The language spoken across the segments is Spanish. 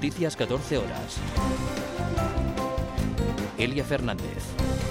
Noticias 14 horas. Elia Fernández.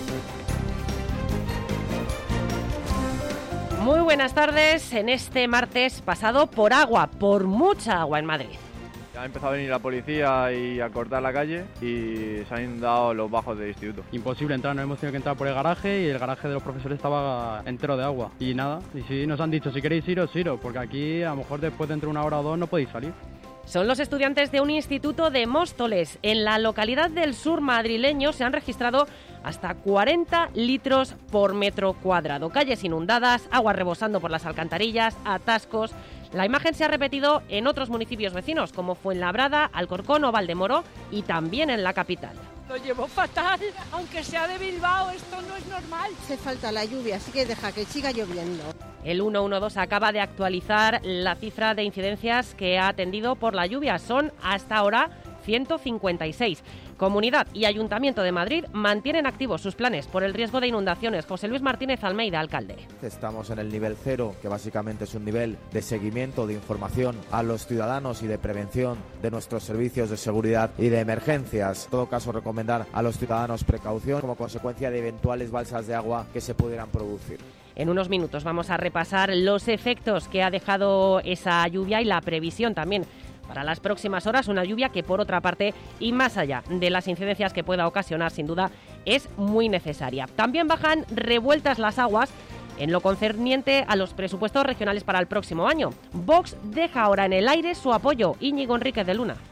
Muy buenas tardes. En este martes pasado por agua, por mucha agua en Madrid. Ha empezado a venir la policía y a cortar la calle y se han inundado los bajos del instituto. Imposible entrar, nos hemos tenido que entrar por el garaje y el garaje de los profesores estaba entero de agua. Y nada, y sí, nos han dicho, si queréis iros, porque aquí a lo mejor después de entre una hora o dos no podéis salir. Son los estudiantes de un instituto de Móstoles. En la localidad del sur madrileño se han registrado hasta 40 litros por metro cuadrado. Calles inundadas, agua rebosando por las alcantarillas, atascos. La imagen se ha repetido en otros municipios vecinos, como Fuenlabrada, Alcorcón o Valdemoro, y también en la capital. Lo llevo fatal, aunque sea de Bilbao, esto no es normal. Hace falta la lluvia, así que deja que siga lloviendo. El 112 acaba de actualizar la cifra de incidencias que ha atendido por la lluvia. Son hasta ahora 156. Comunidad y Ayuntamiento de Madrid mantienen activos sus planes por el riesgo de inundaciones. José Luis Martínez Almeida, alcalde. Estamos en el nivel 0, que básicamente es un nivel de seguimiento, de información a los ciudadanos y de prevención de nuestros servicios de seguridad y de emergencias. En todo caso, recomendar a los ciudadanos precaución como consecuencia de eventuales balsas de agua que se pudieran producir. En unos minutos vamos a repasar los efectos que ha dejado esa lluvia y la previsión también para las próximas horas, una lluvia que, por otra parte, y más allá de las incidencias que pueda ocasionar, sin duda, es muy necesaria. También bajan revueltas las aguas en lo concerniente a los presupuestos regionales para el próximo año. Vox deja ahora en el aire su apoyo. Íñigo Enríquez de Luna.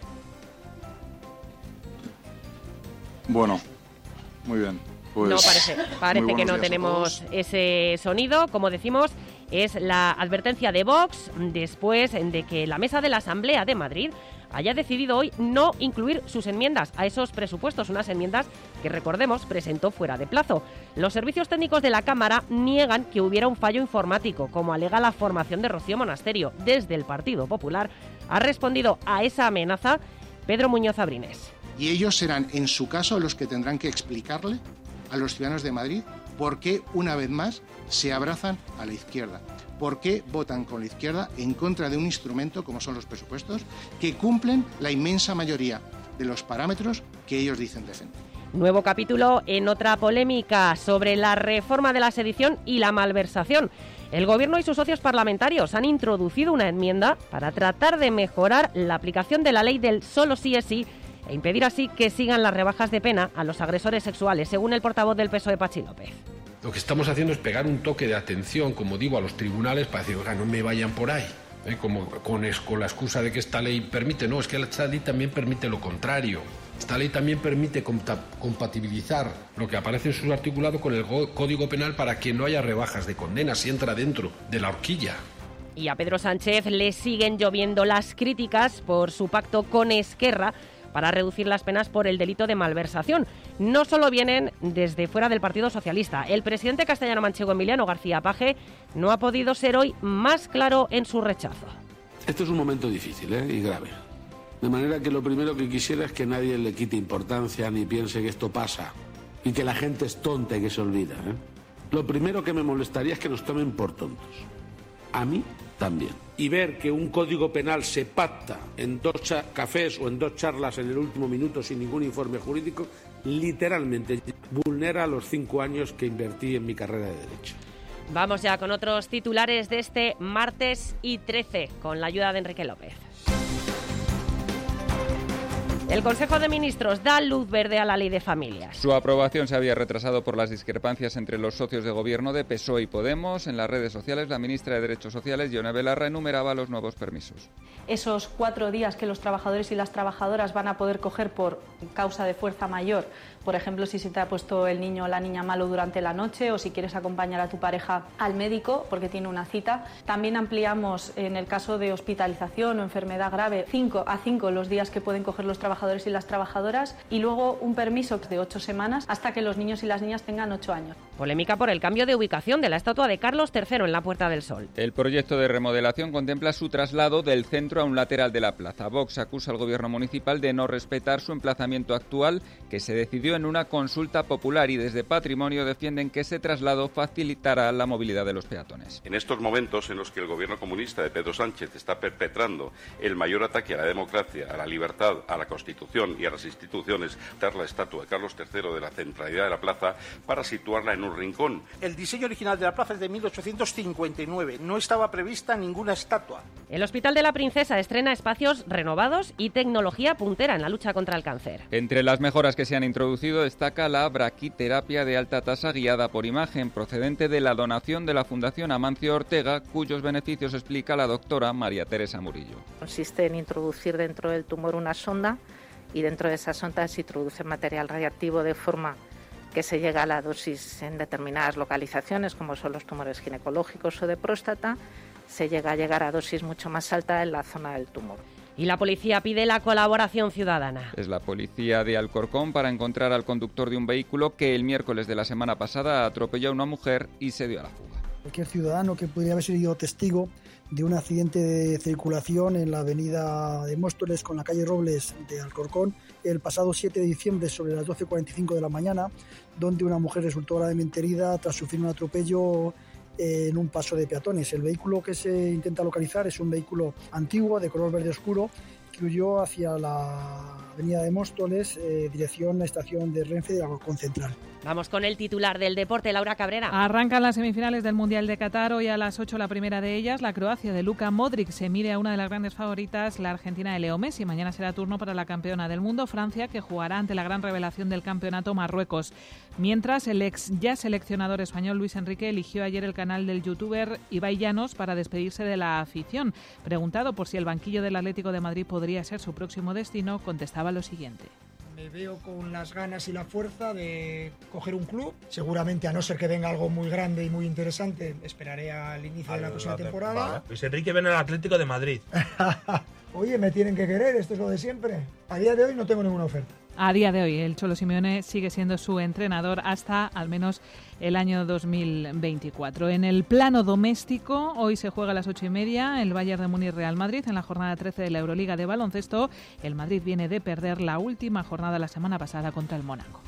Bueno, muy bien. Pues, no, parece que no tenemos todos. Ese sonido. Como decimos, es la advertencia de Vox después de que la mesa de la Asamblea de Madrid haya decidido hoy no incluir sus enmiendas a esos presupuestos, unas enmiendas que, recordemos, presentó fuera de plazo. Los servicios técnicos de la Cámara niegan que hubiera un fallo informático, como alega la formación de Rocío Monasterio. Desde el Partido Popular ha respondido a esa amenaza Pedro Muñoz Abrines. Y ellos serán, en su caso, los que tendrán que explicarle a los ciudadanos de Madrid por qué, una vez más, se abrazan a la izquierda. ¿Por qué votan con la izquierda en contra de un instrumento como son los presupuestos que cumplen la inmensa mayoría de los parámetros que ellos dicen defender? Nuevo capítulo en otra polémica sobre la reforma de la sedición y la malversación. El Gobierno y sus socios parlamentarios han introducido una enmienda para tratar de mejorar la aplicación de la ley del solo sí es sí e impedir así que sigan las rebajas de pena a los agresores sexuales, según el portavoz del PSOE, Pachi López. Lo que estamos haciendo es pegar un toque de atención, como digo, a los tribunales para decir, oiga, no me vayan por ahí, como con la excusa de que esta ley permite. No, es que esta ley también permite lo contrario. Esta ley también permite compatibilizar lo que aparece en su articulado con el Código Penal para que no haya rebajas de condena si entra dentro de la horquilla. Y a Pedro Sánchez le siguen lloviendo las críticas por su pacto con Esquerra para reducir las penas por el delito de malversación. No solo vienen desde fuera del Partido Socialista. El presidente castellano-manchego Emiliano García Paje no ha podido ser hoy más claro en su rechazo. Esto es un momento difícil y grave. De manera que lo primero que quisiera es que nadie le quite importancia ni piense que esto pasa y que la gente es tonta y que se olvida. Lo primero que me molestaría es que nos tomen por tontos. A mí también. Y ver que un código penal se pacta en 2 cafés o en 2 charlas en el último minuto sin ningún informe jurídico, literalmente vulnera los 5 años que invertí en mi carrera de Derecho. Vamos ya con otros titulares de este martes y 13, con la ayuda de Enrique López. El Consejo de Ministros da luz verde a la Ley de Familias. Su aprobación se había retrasado por las discrepancias entre los socios de gobierno de PSOE y Podemos. En las redes sociales, la ministra de Derechos Sociales, Ione Belarra, enumeraba los nuevos permisos. Esos 4 días que los trabajadores y las trabajadoras van a poder coger por causa de fuerza mayor, por ejemplo, si se te ha puesto el niño o la niña malo durante la noche o si quieres acompañar a tu pareja al médico porque tiene una cita. También ampliamos, en el caso de hospitalización o enfermedad grave, 5 los días que pueden coger los trabajadores y las trabajadoras, y luego un permiso de 8 semanas hasta que los niños y las niñas tengan 8 años. Polémica por el cambio de ubicación de la estatua de Carlos III en la Puerta del Sol. El proyecto de remodelación contempla su traslado del centro a un lateral de la plaza. Vox acusa al gobierno municipal de no respetar su emplazamiento actual, que se decidió en una consulta popular y desde Patrimonio defienden que ese traslado facilitará la movilidad de los peatones. En estos momentos en los que el gobierno comunista de Pedro Sánchez está perpetrando el mayor ataque a la democracia, a la libertad, a la Constitución y a las instituciones, dar la estatua de Carlos III de la centralidad de la plaza para situarla en un rincón. El diseño original de la plaza es de 1859, no estaba prevista ninguna estatua. El Hospital de la Princesa estrena espacios renovados y tecnología puntera en la lucha contra el cáncer. Entre las mejoras que se han introducido destaca la braquiterapia de alta tasa guiada por imagen, procedente de la donación de la Fundación Amancio Ortega, cuyos beneficios explica la doctora María Teresa Murillo. Consiste en introducir dentro del tumor una sonda y dentro de esa sonda se introduce material radiactivo de forma que se llega a la dosis en determinadas localizaciones, como son los tumores ginecológicos o de próstata, se llega a llegar a dosis mucho más alta en la zona del tumor. Y la policía pide la colaboración ciudadana. Es la policía de Alcorcón para encontrar al conductor de un vehículo que el miércoles de la semana pasada atropelló a una mujer y se dio a la fuga. Cualquier ciudadano que pudiera haber sido testigo de un accidente de circulación en la avenida de Móstoles con la calle Robles de Alcorcón el pasado 7 de diciembre sobre las 12:45 de la mañana, donde una mujer resultó gravemente herida tras sufrir un atropello en un paso de peatones. El vehículo que se intenta localizar es un vehículo antiguo de color verde oscuro que huyó hacia la avenida de Móstoles, dirección a la estación de Renfe de Alcorcón Central. Vamos con el titular del deporte, Laura Cabrera. Arrancan las semifinales del Mundial de Qatar. Hoy a las 8 la primera de ellas. La Croacia de Luka Modric se mide a una de las grandes favoritas, la Argentina de Leo Messi. Mañana será turno para la campeona del mundo, Francia, que jugará ante la gran revelación del campeonato, Marruecos. Mientras, el ex ya seleccionador español Luis Enrique eligió ayer el canal del youtuber Ibai Llanos para despedirse de la afición. Preguntado por si el banquillo del Atlético de Madrid podría ser su próximo destino, contestaba lo siguiente. Me veo con las ganas y la fuerza de coger un club. Seguramente, a no ser que venga algo muy grande y muy interesante, esperaré al inicio de la próxima temporada. Vale. Luis Enrique viene al Atlético de Madrid. Oye, me tienen que querer, esto es lo de siempre. A día de hoy no tengo ninguna oferta. A día de hoy, el Cholo Simeone sigue siendo su entrenador hasta al menos el año 2024. En el plano doméstico, hoy se juega a las 8:30 el Bayern de Múnich Real Madrid en la jornada 13 de la Euroliga de baloncesto. El Madrid viene de perder la última jornada la semana pasada contra el Mónaco.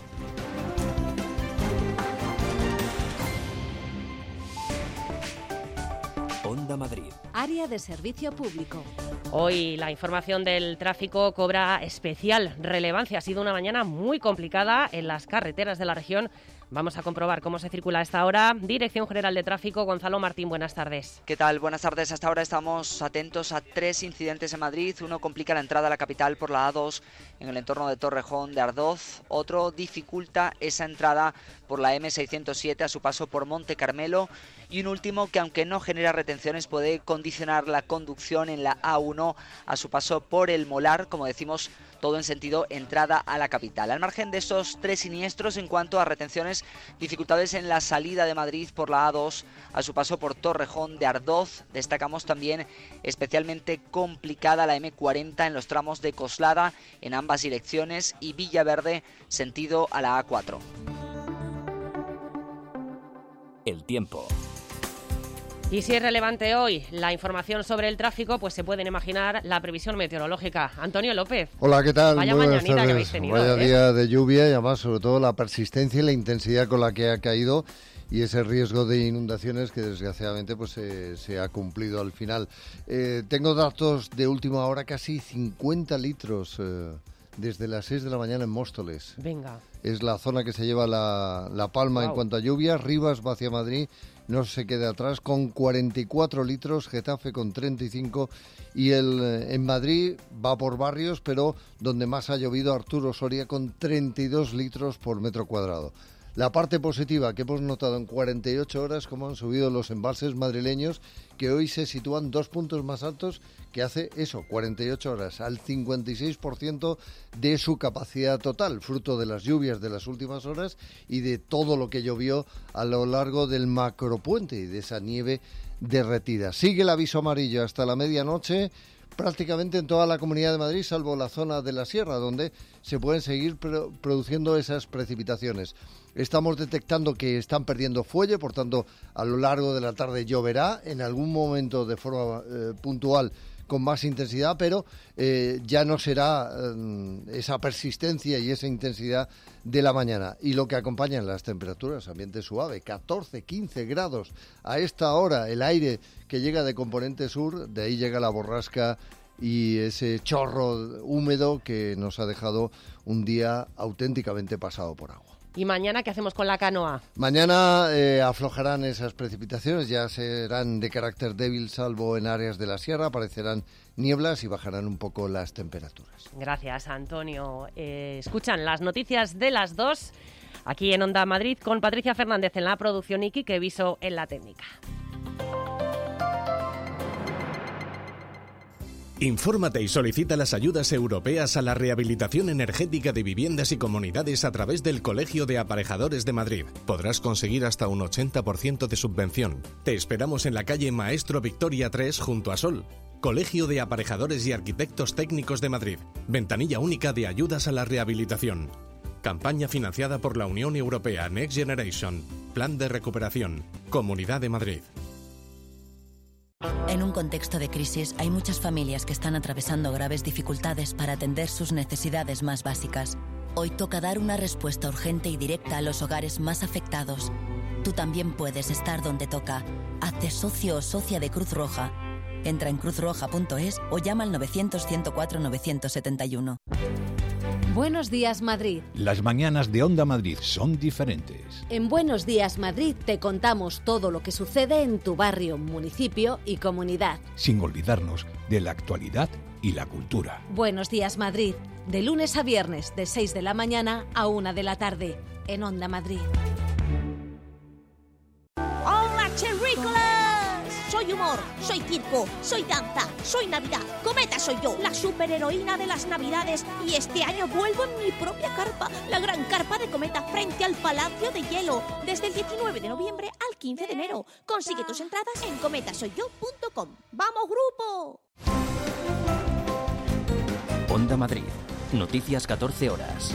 Onda Madrid. Área de servicio público. Hoy la información del tráfico cobra especial relevancia. Ha sido una mañana muy complicada en las carreteras de la región. Vamos a comprobar cómo se circula a esta hora. Dirección General de Tráfico, Gonzalo Martín, buenas tardes. ¿Qué tal? Buenas tardes. Hasta ahora estamos atentos a 3 incidentes en Madrid. Uno complica la entrada a la capital por la A2 en el entorno de Torrejón de Ardoz. Otro dificulta esa entrada por la M607 a su paso por Monte Carmelo. Y un último que, aunque no genera retenciones, puede condicionar la conducción en la A1 a su paso por el Molar, como decimos, todo en sentido entrada a la capital. Al margen de estos 3 siniestros, en cuanto a retenciones, dificultades en la salida de Madrid por la A2 a su paso por Torrejón de Ardoz. Destacamos también especialmente complicada la M40 en los tramos de Coslada en ambas direcciones y Villaverde sentido a la A4. El tiempo. Y si es relevante hoy la información sobre el tráfico, pues se pueden imaginar la previsión meteorológica. Antonio López. Hola, ¿qué tal? Vaya buenas mañanita tardes. que habéis tenido. Vaya día de lluvia y además sobre todo la persistencia y la intensidad con la que ha caído y ese riesgo de inundaciones que desgraciadamente pues se ha cumplido al final. Tengo datos de última hora, casi 50 litros desde las 6 de la mañana en Móstoles. Venga. Es la zona que se lleva la palma en cuanto a lluvia. Rivas va hacia Madrid, no se queda atrás con 44 litros, Getafe con 35 y en Madrid va por barrios, pero donde más ha llovido Arturo Soria con 32 litros por metro cuadrado. La parte positiva que hemos notado en 48 horas, cómo han subido los embalses madrileños, que hoy se sitúan 2 puntos más altos que hace 48 horas, al 56% de su capacidad total, fruto de las lluvias de las últimas horas y de todo lo que llovió a lo largo del macropuente y de esa nieve derretida. Sigue el aviso amarillo hasta la medianoche, prácticamente en toda la Comunidad de Madrid, salvo la zona de la Sierra, donde se pueden seguir produciendo esas precipitaciones. Estamos detectando que están perdiendo fuelle, por tanto, a lo largo de la tarde lloverá, en algún momento de forma puntual con más intensidad, pero ya no será esa persistencia y esa intensidad de la mañana. Y lo que acompañan las temperaturas, ambiente suave, 14, 15 grados a esta hora, el aire que llega de componente sur, de ahí llega la borrasca y ese chorro húmedo que nos ha dejado un día auténticamente pasado por agua. ¿Y mañana qué hacemos con la canoa? Mañana aflojarán esas precipitaciones, ya serán de carácter débil, salvo en áreas de la sierra, aparecerán nieblas y bajarán un poco las temperaturas. Gracias, Antonio. Escuchan las noticias de las 2 aquí en Onda Madrid con Patricia Fernández en la producción y Quique Viso en la técnica. Infórmate y solicita las ayudas europeas a la rehabilitación energética de viviendas y comunidades a través del Colegio de Aparejadores de Madrid. Podrás conseguir hasta un 80% de subvención. Te esperamos en la calle Maestro Victoria 3 junto a Sol. Colegio de Aparejadores y Arquitectos Técnicos de Madrid. Ventanilla única de ayudas a la rehabilitación. Campaña financiada por la Unión Europea Next Generation. Plan de recuperación. Comunidad de Madrid. En un contexto de crisis, hay muchas familias que están atravesando graves dificultades para atender sus necesidades más básicas. Hoy toca dar una respuesta urgente y directa a los hogares más afectados. Tú también puedes estar donde toca. Hazte socio o socia de Cruz Roja. Entra en cruzroja.es o llama al 900-104-971. Buenos días, Madrid. Las mañanas de Onda Madrid son diferentes. En Buenos días, Madrid te contamos todo lo que sucede en tu barrio, municipio y comunidad. Sin olvidarnos de la actualidad y la cultura. Buenos días, Madrid. De lunes a viernes, de 6 de la mañana a 1 de la tarde, en Onda Madrid. ¡Hola, cherrícolas! Soy humor, soy circo, soy danza, soy Navidad. Cometa soy yo, la superheroína de las Navidades. Y este año vuelvo en mi propia carpa, la gran carpa de Cometa frente al Palacio de Hielo. Desde el 19 de noviembre al 15 de enero. Consigue tus entradas en cometasoyyo.com. ¡Vamos, grupo! Onda Madrid. Noticias 14 horas.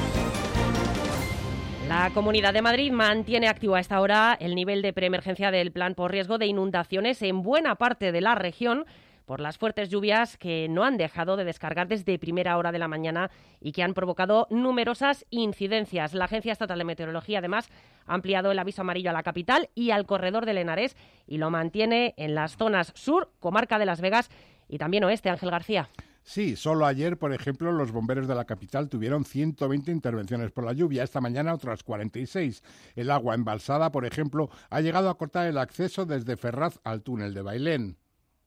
La Comunidad de Madrid mantiene activo a esta hora el nivel de preemergencia del plan por riesgo de inundaciones en buena parte de la región por las fuertes lluvias que no han dejado de descargar desde primera hora de la mañana y que han provocado numerosas incidencias. La Agencia Estatal de Meteorología, además, ha ampliado el aviso amarillo a la capital y al corredor del Henares y lo mantiene en las zonas sur, comarca de Las Vegas y también oeste. Ángel García. Sí, solo ayer, por ejemplo, los bomberos de la capital tuvieron 120 intervenciones por la lluvia. Esta mañana otras 46. El agua embalsada, por ejemplo, ha llegado a cortar el acceso desde Ferraz al túnel de Bailén.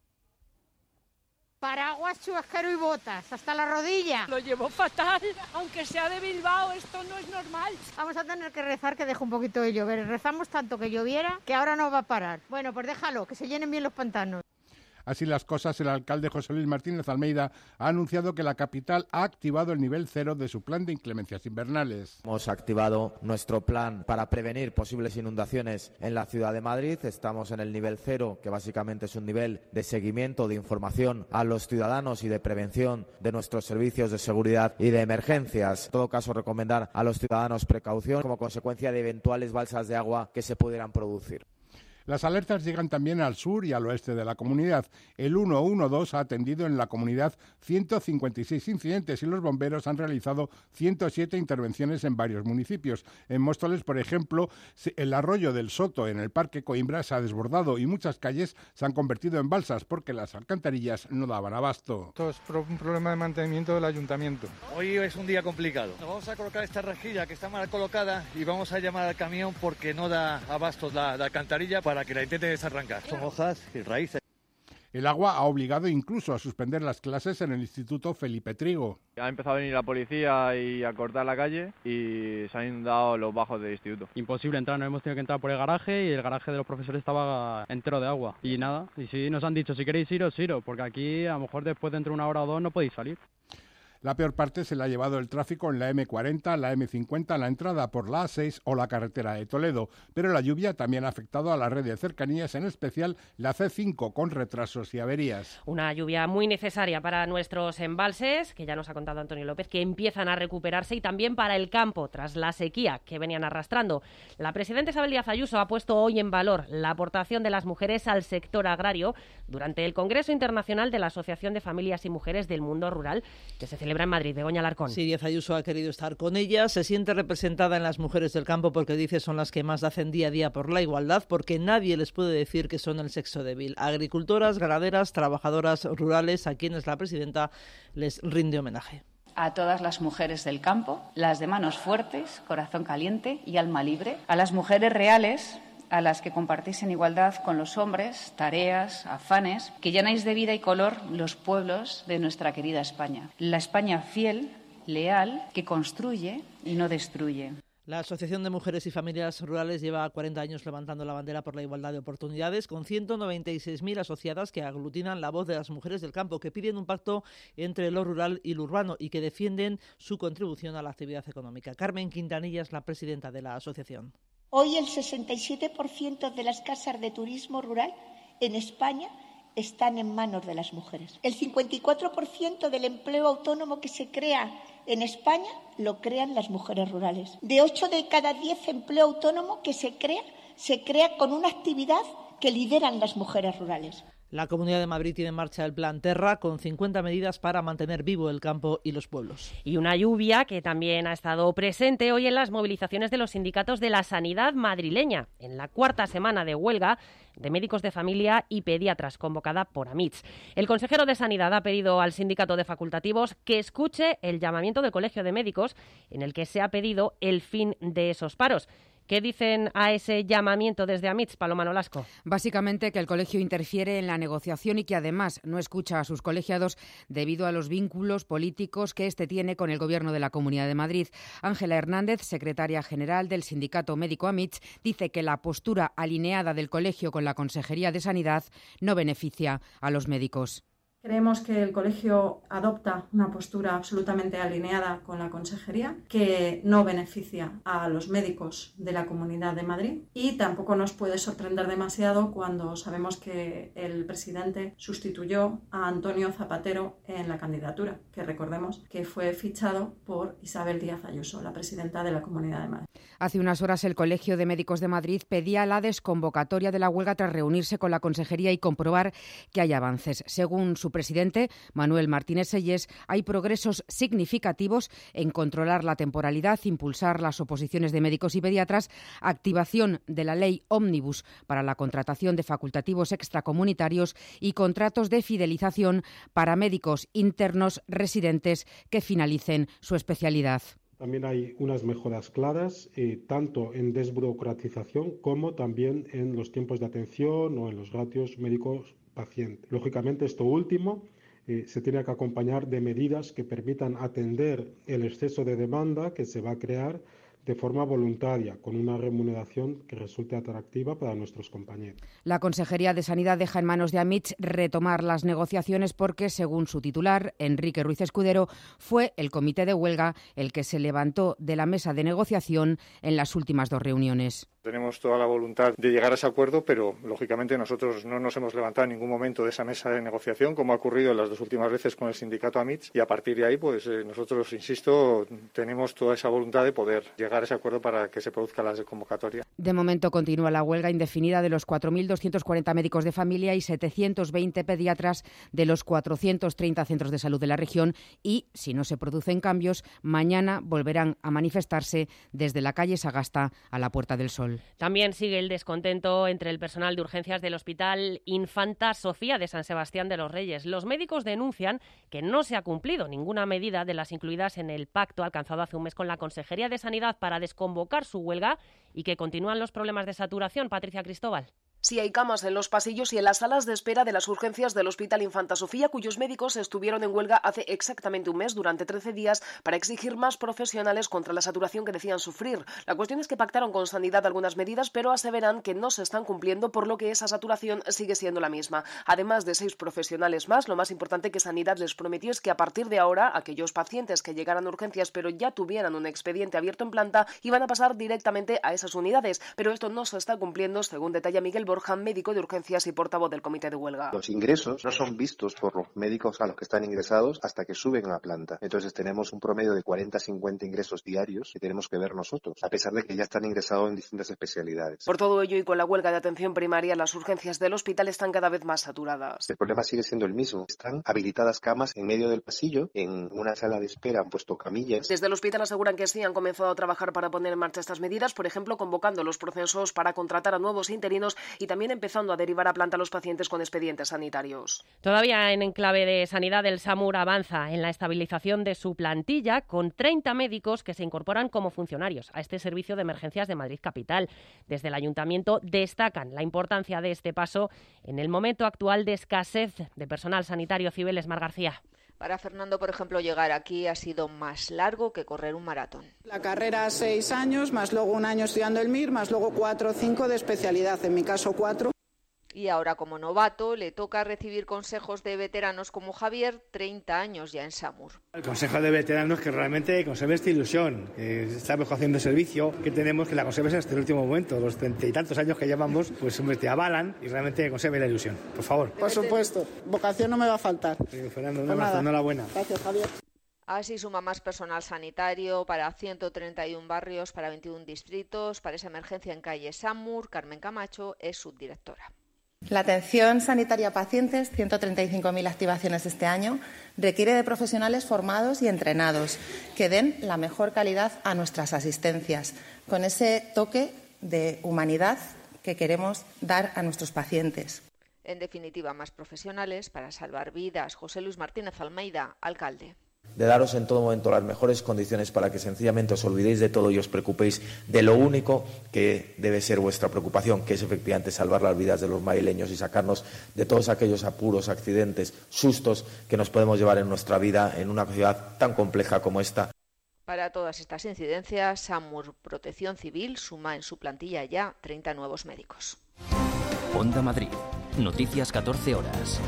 Paraguas, chubasquero y botas, hasta la rodilla. Lo llevo fatal, aunque sea de Bilbao, esto no es normal. Vamos a tener que rezar que deje un poquito de llover. Rezamos tanto que lloviera que ahora no va a parar. Bueno, pues déjalo, que se llenen bien los pantanos. Así las cosas, el alcalde José Luis Martínez Almeida ha anunciado que la capital ha activado el nivel 0 de su plan de inclemencias invernales. Hemos activado nuestro plan para prevenir posibles inundaciones en la ciudad de Madrid. Estamos en el nivel 0, que básicamente es un nivel de seguimiento, de información a los ciudadanos y de prevención de nuestros servicios de seguridad y de emergencias. En todo caso, recomendar a los ciudadanos precaución como consecuencia de eventuales balsas de agua que se pudieran producir. Las alertas llegan también al sur y al oeste de la comunidad. El 112 ha atendido en la comunidad 156 incidentes y los bomberos han realizado 107 intervenciones en varios municipios. En Móstoles, por ejemplo, el arroyo del Soto en el Parque Coimbra se ha desbordado y muchas calles se han convertido en balsas porque las alcantarillas no daban abasto. Esto es un problema de mantenimiento del ayuntamiento. Hoy es un día complicado. Nos vamos a colocar esta rejilla que está mal colocada y vamos a llamar al camión porque no da abastos la alcantarilla para que la intente desarrancar. Son hojas y raíces. El agua ha obligado incluso a suspender las clases en el Instituto Felipe Trigo. Ha empezado a venir la policía y a cortar la calle y se han inundado los bajos del instituto. Imposible entrar, nos hemos tenido que entrar por el garaje y el garaje de los profesores estaba entero de agua. Y nada, y sí, nos han dicho, si queréis iros, porque aquí a lo mejor después de entre una hora o dos no podéis salir. La peor parte se la ha llevado el tráfico en la M40, la M50, la entrada por la A6 o la carretera de Toledo, pero la lluvia también ha afectado a la red de cercanías, en especial la C5, con retrasos y averías. Una lluvia muy necesaria para nuestros embalses, que ya nos ha contado Antonio López, que empiezan a recuperarse, y también para el campo, tras la sequía que venían arrastrando. La presidenta Isabel Díaz Ayuso ha puesto hoy en valor la aportación de las mujeres al sector agrario durante el Congreso Internacional de la Asociación de Familias y Mujeres del Mundo Rural, que se celebra en Madrid. Begoña Alarcón. Sí, Díaz Ayuso ha querido estar con ellas, se siente representada en las mujeres del campo porque dice son las que más hacen día a día por la igualdad, porque nadie les puede decir que son el sexo débil. Agricultoras, ganaderas, trabajadoras rurales, a quienes la presidenta les rinde homenaje. A todas las mujeres del campo, las de manos fuertes, corazón caliente y alma libre, a las mujeres reales, a las que compartís en igualdad con los hombres, tareas, afanes, que llenáis de vida y color los pueblos de nuestra querida España. La España fiel, leal, que construye y no destruye. La Asociación de Mujeres y Familias Rurales lleva 40 años levantando la bandera por la igualdad de oportunidades, con 196.000 asociadas que aglutinan la voz de las mujeres del campo, que piden un pacto entre lo rural y lo urbano y que defienden su contribución a la actividad económica. Carmen Quintanilla es la presidenta de la asociación. Hoy el 67% de las casas de turismo rural en España están en manos de las mujeres. El 54% del empleo autónomo que se crea en España lo crean las mujeres rurales. De 8 de cada 10 empleo autónomo que se crea con una actividad que lideran las mujeres rurales. La Comunidad de Madrid tiene en marcha el Plan Terra, con 50 medidas para mantener vivo el campo y los pueblos. Y una lluvia que también ha estado presente hoy en las movilizaciones de los sindicatos de la sanidad madrileña, en la cuarta semana de huelga de médicos de familia y pediatras convocada por AMITS. El consejero de Sanidad ha pedido al sindicato de facultativos que escuche el llamamiento del Colegio de Médicos, en el que se ha pedido el fin de esos paros. ¿Qué dicen a ese llamamiento desde AMITS, Paloma Nolasco? Básicamente que el colegio interfiere en la negociación y que además no escucha a sus colegiados debido a los vínculos políticos que este tiene con el Gobierno de la Comunidad de Madrid. Ángela Hernández, secretaria general del sindicato médico AMITS, dice que la postura alineada del colegio con la Consejería de Sanidad no beneficia a los médicos. Creemos que el colegio adopta una postura absolutamente alineada con la consejería, que no beneficia a los médicos de la Comunidad de Madrid, y tampoco nos puede sorprender demasiado cuando sabemos que el presidente sustituyó a Antonio Zapatero en la candidatura, que recordemos que fue fichado por Isabel Díaz Ayuso, la presidenta de la Comunidad de Madrid. Hace unas horas el Colegio de Médicos de Madrid pedía la desconvocatoria de la huelga tras reunirse con la consejería y comprobar que hay avances. Según su presidente, Manuel Martínez Seyes, hay progresos significativos en controlar la temporalidad, impulsar las oposiciones de médicos y pediatras, activación de la ley Ómnibus para la contratación de facultativos extracomunitarios y contratos de fidelización para médicos internos residentes que finalicen su especialidad. También hay unas mejoras claras, tanto en desburocratización como también en los tiempos de atención o en los ratios médicos-paciente. Lógicamente, esto último se tiene que acompañar de medidas que permitan atender el exceso de demanda que se va a crear de forma voluntaria, con una remuneración que resulte atractiva para nuestros compañeros. La Consejería de Sanidad deja en manos de AMITS retomar las negociaciones porque, según su titular, Enrique Ruiz Escudero, fue el comité de huelga el que se levantó de la mesa de negociación en las últimas dos reuniones. Tenemos toda la voluntad de llegar a ese acuerdo, pero lógicamente nosotros no nos hemos levantado en ningún momento de esa mesa de negociación, como ha ocurrido en las dos últimas veces con el sindicato AMITS, y a partir de ahí, pues nosotros, insisto, tenemos toda esa voluntad de poder llegar a ese acuerdo para que se produzca la desconvocatoria. De momento continúa la huelga indefinida de los 4.240 médicos de familia y 720 pediatras de los 430 centros de salud de la región y, si no se producen cambios, mañana volverán a manifestarse desde la calle Sagasta a la Puerta del Sol. También sigue el descontento entre el personal de urgencias del Hospital Infanta Sofía de San Sebastián de los Reyes. Los médicos denuncian que no se ha cumplido ninguna medida de las incluidas en el pacto alcanzado hace un mes con la Consejería de Sanidad para desconvocar su huelga y que continúan los problemas de saturación. Patricia Cristóbal. Sí hay camas en los pasillos y en las salas de espera de las urgencias del Hospital Infanta Sofía, cuyos médicos estuvieron en huelga hace exactamente un mes, durante 13 días, para exigir más profesionales contra la saturación que decían sufrir. La cuestión es que pactaron con Sanidad algunas medidas, pero aseveran que no se están cumpliendo, por lo que esa saturación sigue siendo la misma. Además de 6 profesionales más, lo más importante que Sanidad les prometió es que a partir de ahora, aquellos pacientes que llegaran a urgencias pero ya tuvieran un expediente abierto en planta, iban a pasar directamente a esas unidades. Pero esto no se está cumpliendo, según detalla Miguel Borja, médico de urgencias y portavoz del comité de huelga. Los ingresos no son vistos por los médicos a los que están ingresados hasta que suben a la planta. Entonces tenemos un promedio de 40-50 ingresos diarios que tenemos que ver nosotros, a pesar de que ya están ingresados en distintas especialidades. Por todo ello y con la huelga de atención primaria, las urgencias del hospital están cada vez más saturadas. El problema sigue siendo el mismo. Están habilitadas camas en medio del pasillo, en una sala de espera han puesto camillas. Desde el hospital aseguran que sí han comenzado a trabajar para poner en marcha estas medidas, por ejemplo, convocando los procesos para contratar a nuevos interinos y también empezando a derivar a planta a los pacientes con expedientes sanitarios. Todavía en enclave de sanidad, el SAMUR avanza en la estabilización de su plantilla con 30 médicos que se incorporan como funcionarios a este servicio de emergencias de Madrid Capital. Desde el Ayuntamiento destacan la importancia de este paso en el momento actual de escasez de personal sanitario. Cibeles, Mar García. Para Fernando, por ejemplo, llegar aquí ha sido más largo que correr un maratón. La carrera 6 años, más luego un año estudiando el MIR, más luego 4 o 5 de especialidad, en mi caso 4. Y ahora, como novato, le toca recibir consejos de veteranos como Javier, 30 años ya en SAMUR. El consejo de veteranos que realmente conserve esta ilusión, esta vocación de servicio que tenemos, que la conserves hasta el último momento. Los 30 y tantos años que llevamos, pues hombre, te avalan y realmente conserve la ilusión. Por favor. Por supuesto, vocación no me va a faltar. Fernando, un abrazo, enhorabuena. Gracias, Javier. Así suma más personal sanitario para 131 barrios, para 21 distritos. Para esa emergencia en calle SAMUR, Carmen Camacho es subdirectora. La atención sanitaria a pacientes, 135.000 activaciones este año, requiere de profesionales formados y entrenados que den la mejor calidad a nuestras asistencias, con ese toque de humanidad que queremos dar a nuestros pacientes. En definitiva, más profesionales para salvar vidas. José Luis Martínez Almeida, alcalde. De daros en todo momento las mejores condiciones para que sencillamente os olvidéis de todo y os preocupéis de lo único que debe ser vuestra preocupación, que es efectivamente salvar las vidas de los madrileños y sacarnos de todos aquellos apuros, accidentes, sustos que nos podemos llevar en nuestra vida en una ciudad tan compleja como esta. Para todas estas incidencias, SAMUR Protección Civil suma en su plantilla ya 30 nuevos médicos. Onda Madrid. Noticias 14 horas.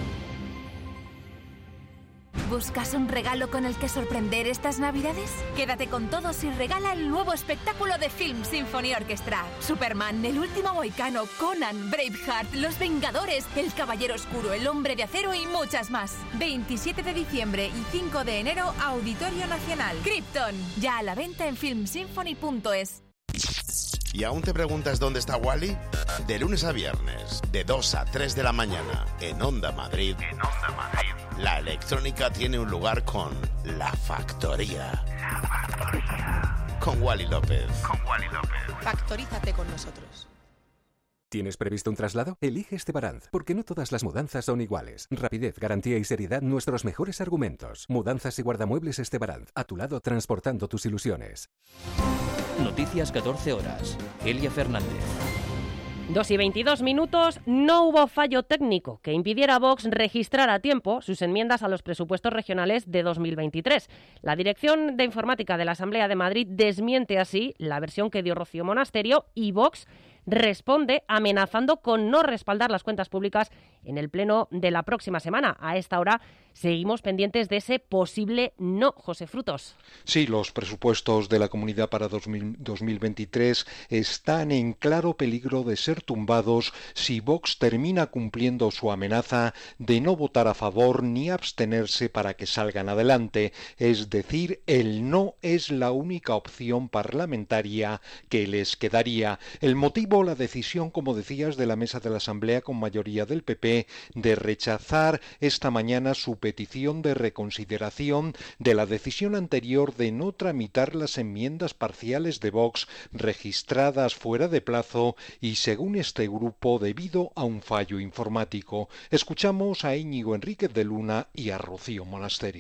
¿Buscas un regalo con el que sorprender estas Navidades? Quédate con todos y regala el nuevo espectáculo de Film Symphony Orchestra. Superman, El último mohicano, Conan, Braveheart, Los Vengadores, El Caballero Oscuro, El Hombre de Acero y muchas más. 27 de diciembre y 5 de enero, Auditorio Nacional. Krypton, ya a la venta en filmsymphony.es. ¿Y aún te preguntas dónde está Wally? De lunes a viernes, de 2 a 3 de la mañana, en Onda Madrid. La electrónica tiene un lugar con La Factoría. Con Wally López. Factorízate con nosotros. ¿Tienes previsto un traslado? Elige Estebaranz, porque no todas las mudanzas son iguales. Rapidez, garantía y seriedad, nuestros mejores argumentos. Mudanzas y guardamuebles Estebaranz, a tu lado transportando tus ilusiones. Noticias 14 horas. Elia Fernández. 2:22, no hubo fallo técnico que impidiera a Vox registrar a tiempo sus enmiendas a los presupuestos regionales de 2023. La Dirección de Informática de la Asamblea de Madrid desmiente así la versión que dio Rocío Monasterio y Vox responde amenazando con no respaldar las cuentas públicas en el pleno de la próxima semana. A esta hora seguimos pendientes de ese posible no. José Frutos. Sí, los presupuestos de la Comunidad para 2023 están en claro peligro de ser tumbados si Vox termina cumpliendo su amenaza de no votar a favor ni abstenerse para que salgan adelante. Es decir, el no es la única opción parlamentaria que les quedaría. El motivo, la decisión, como decías, de la mesa de la Asamblea con mayoría del PP de rechazar esta mañana su petición de reconsideración de la decisión anterior de no tramitar las enmiendas parciales de Vox registradas fuera de plazo y, según este grupo, debido a un fallo informático. Escuchamos a Íñigo Enríquez de Luna y a Rocío Monasterio.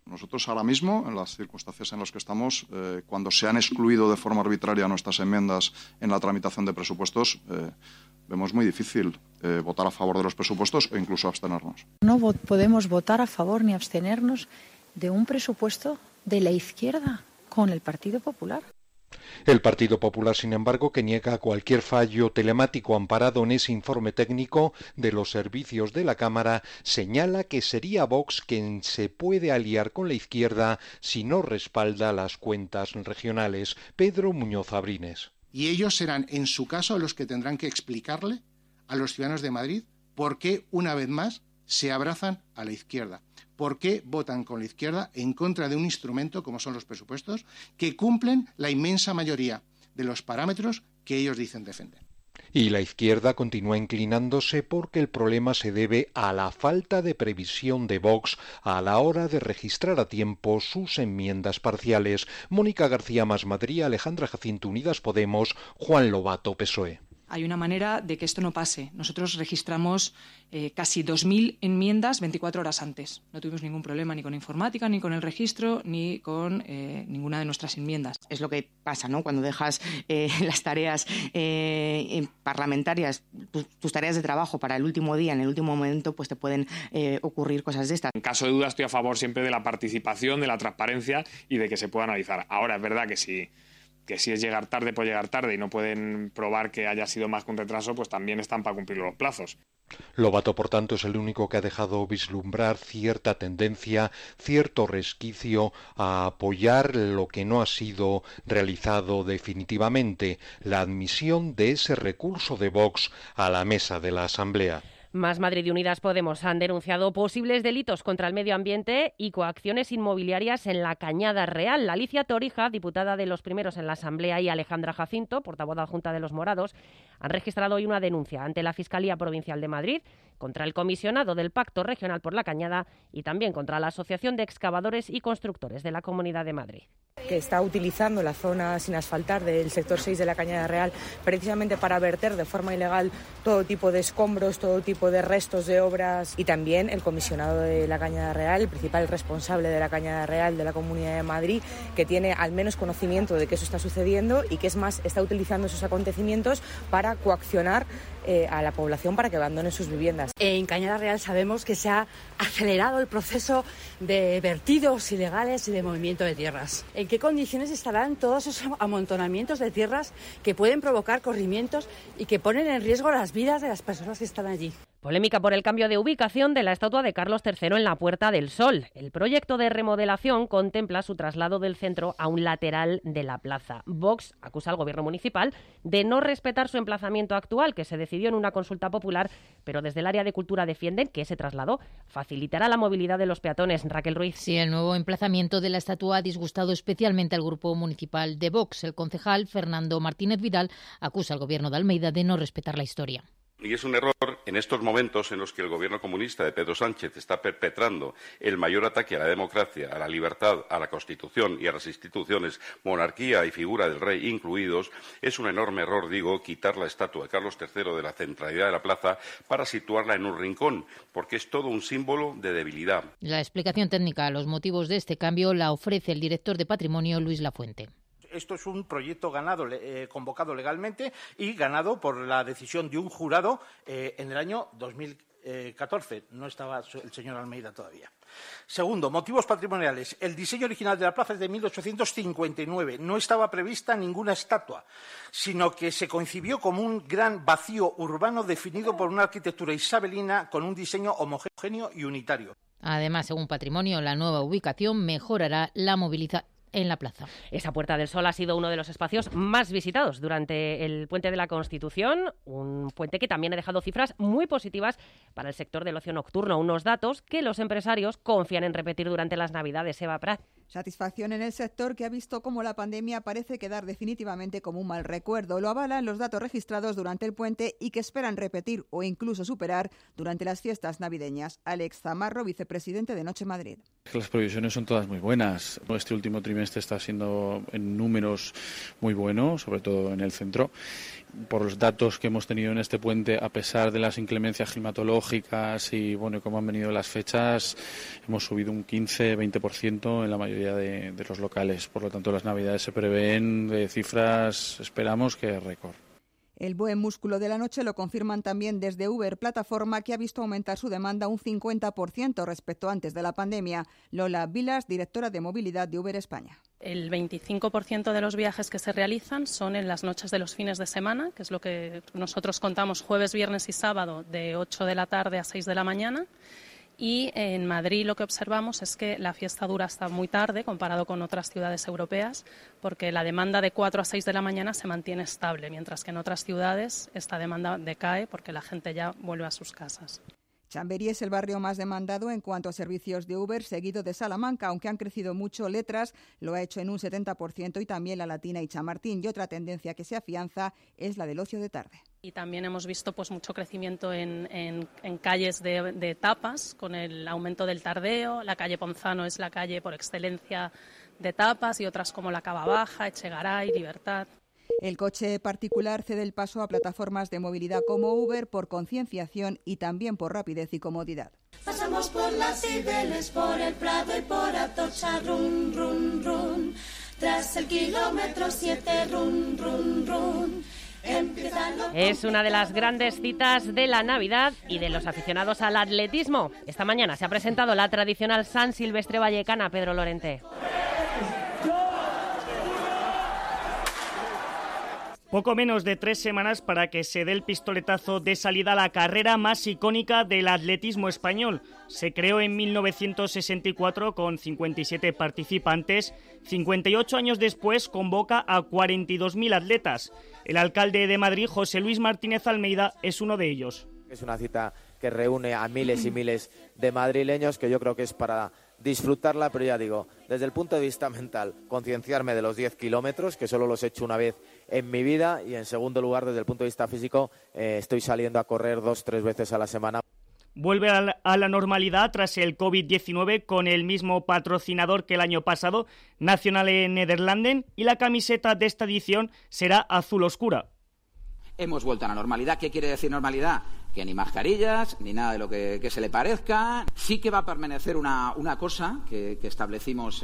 Nosotros ahora mismo, en las circunstancias en las que estamos, cuando se han excluido de forma arbitraria nuestras enmiendas en la tramitación de presupuestos, vemos muy difícil votar a favor de los presupuestos o incluso abstenernos. No podemos votar a favor ni abstenernos de un presupuesto de la izquierda con el Partido Popular. El Partido Popular, sin embargo, que niega cualquier fallo telemático amparado en ese informe técnico de los servicios de la Cámara, señala que sería Vox quien se puede aliar con la izquierda si no respalda las cuentas regionales. Pedro Muñoz Abrines. Y ellos serán, en su caso, los que tendrán que explicarle a los ciudadanos de Madrid por qué, una vez más, se abrazan a la izquierda. ¿Por qué votan con la izquierda en contra de un instrumento como son los presupuestos que cumplen la inmensa mayoría de los parámetros que ellos dicen defender? Y la izquierda continúa inclinándose porque el problema se debe a la falta de previsión de Vox a la hora de registrar a tiempo sus enmiendas parciales. Mónica García Masmadrid, Alejandra Jacinto, Unidas Podemos, Juan Lobato, PSOE. Hay una manera de que esto no pase. Nosotros registramos casi 2.000 enmiendas 24 horas antes. No tuvimos ningún problema ni con informática, ni con el registro, ni con ninguna de nuestras enmiendas. Es lo que pasa, ¿no? Cuando dejas las tareas parlamentarias, tus tareas de trabajo para el último día, en el último momento, pues te pueden ocurrir cosas de estas. En caso de duda, estoy a favor siempre de la participación, de la transparencia y de que se pueda analizar. Ahora, es verdad que si es llegar tarde, pues llegar tarde y no pueden probar que haya sido más que un retraso, pues también están para cumplir los plazos. Lobato, por tanto, es el único que ha dejado vislumbrar cierta tendencia, cierto resquicio a apoyar lo que no ha sido realizado definitivamente, la admisión de ese recurso de Vox a la mesa de la Asamblea. Más Madrid y Unidas Podemos han denunciado posibles delitos contra el medio ambiente y coacciones inmobiliarias en la Cañada Real. Alicia Torija, diputada de Los Primeros en la Asamblea, y Alejandra Jacinto, portavoz adjunta de Los Morados, han registrado hoy una denuncia ante la Fiscalía Provincial de Madrid contra el comisionado del Pacto Regional por la Cañada y también contra la Asociación de Excavadores y Constructores de la Comunidad de Madrid. Que está utilizando la zona sin asfaltar del sector 6 de la Cañada Real precisamente para verter de forma ilegal todo tipo de escombros, todo tipo de restos de obras, y también el comisionado de la Cañada Real, el principal responsable de la Cañada Real de la Comunidad de Madrid, que tiene al menos conocimiento de que eso está sucediendo y que, es más, está utilizando esos acontecimientos para coaccionar a la población para que abandone sus viviendas. En Cañada Real sabemos que se ha acelerado el proceso de vertidos ilegales y de movimiento de tierras. ¿En qué condiciones estarán todos esos amontonamientos de tierras que pueden provocar corrimientos y que ponen en riesgo las vidas de las personas que están allí? Polémica por el cambio de ubicación de la estatua de Carlos III en la Puerta del Sol. El proyecto de remodelación contempla su traslado del centro a un lateral de la plaza. Vox acusa al gobierno municipal de no respetar su emplazamiento actual, que se decidió en una consulta popular, pero desde el área de cultura defienden que ese traslado facilitará la movilidad de los peatones. Raquel Ruiz. Sí, el nuevo emplazamiento de la estatua ha disgustado especialmente al grupo municipal de Vox. El concejal Fernando Martínez Vidal acusa al gobierno de Almeida de no respetar la historia. Y es un error en estos momentos en los que el gobierno comunista de Pedro Sánchez está perpetrando el mayor ataque a la democracia, a la libertad, a la Constitución y a las instituciones, monarquía y figura del rey incluidos. Es un enorme error, digo, quitar la estatua de Carlos III de la centralidad de la plaza para situarla en un rincón, porque es todo un símbolo de debilidad. La explicación técnica a los motivos de este cambio la ofrece el director de Patrimonio, Luis Lafuente. Esto es un proyecto convocado legalmente y ganado por la decisión de un jurado en el año 2014. No estaba el señor Almeida todavía. Segundo, motivos patrimoniales. El diseño original de la plaza es de 1859. No estaba prevista ninguna estatua, sino que se concibió como un gran vacío urbano definido por una arquitectura isabelina con un diseño homogéneo y unitario. Además, según Patrimonio, la nueva ubicación mejorará la movilidad en la plaza. Esa Puerta del Sol ha sido uno de los espacios más visitados durante el Puente de la Constitución, un puente que también ha dejado cifras muy positivas para el sector del ocio nocturno, unos datos que los empresarios confían en repetir durante las Navidades. Eva Prat. Satisfacción en el sector, que ha visto cómo la pandemia parece quedar definitivamente como un mal recuerdo. Lo avalan los datos registrados durante el puente y que esperan repetir o incluso superar durante las fiestas navideñas. Alex Zamarro, vicepresidente de Noche Madrid. Las previsiones son todas muy buenas. Este último trimestre está siendo en números muy bueno, sobre todo en el centro. Por los datos que hemos tenido en este puente, a pesar de las inclemencias climatológicas y cómo han venido las fechas, hemos subido un 15-20% en la mayoría de los locales. Por lo tanto, las Navidades se prevén de cifras, esperamos que récord. El buen músculo de la noche lo confirman también desde Uber Plataforma, que ha visto aumentar su demanda un 50% respecto a antes de la pandemia. Lola Vilas, directora de movilidad de Uber España. El 25% de los viajes que se realizan son en las noches de los fines de semana, que es lo que nosotros contamos jueves, viernes y sábado, de 8 de la tarde a 6 de la mañana. Y en Madrid lo que observamos es que la fiesta dura hasta muy tarde comparado con otras ciudades europeas, porque la demanda de 4 a 6 de la mañana se mantiene estable, mientras que en otras ciudades esta demanda decae porque la gente ya vuelve a sus casas. Chamberí es el barrio más demandado en cuanto a servicios de Uber, seguido de Salamanca, aunque han crecido mucho. Letras lo ha hecho en un 70% y también La Latina y Chamartín. Y otra tendencia que se afianza es la del ocio de tarde. Y también hemos visto mucho crecimiento en calles de tapas, con el aumento del tardeo. La calle Ponzano es la calle por excelencia de tapas, y otras como la Cava Baja, Echegaray, Libertad. El coche particular cede el paso a plataformas de movilidad como Uber por concienciación y también por rapidez y comodidad. Pasamos por las Cibeles, por el Prado y por Atocha, run, run, run. Tras el kilómetro 7, run, run, run. Es una de las grandes citas de la Navidad y de los aficionados al atletismo. Esta mañana se ha presentado la tradicional San Silvestre vallecana. Pedro Lorente. Poco menos de 3 semanas para que se dé el pistoletazo de salida a la carrera más icónica del atletismo español. Se creó en 1964 con 57 participantes. 58 años después convoca a 42.000 atletas. El alcalde de Madrid, José Luis Martínez Almeida, es uno de ellos. Es una cita que reúne a miles y miles de madrileños, que yo creo que es para disfrutarla, pero ya digo, desde el punto de vista mental, concienciarme de los 10 kilómetros, que solo los he hecho una vez en mi vida, y en segundo lugar, desde el punto de vista físico, estoy saliendo a correr 2-3 veces a la semana. Vuelve a la normalidad tras el COVID-19 con el mismo patrocinador que el año pasado, Nationale-Nederlanden, y la camiseta de esta edición será azul oscura. Hemos vuelto a la normalidad. ¿Qué quiere decir normalidad? Que ni mascarillas, ni nada de lo que se le parezca. Sí que va a permanecer una cosa que establecimos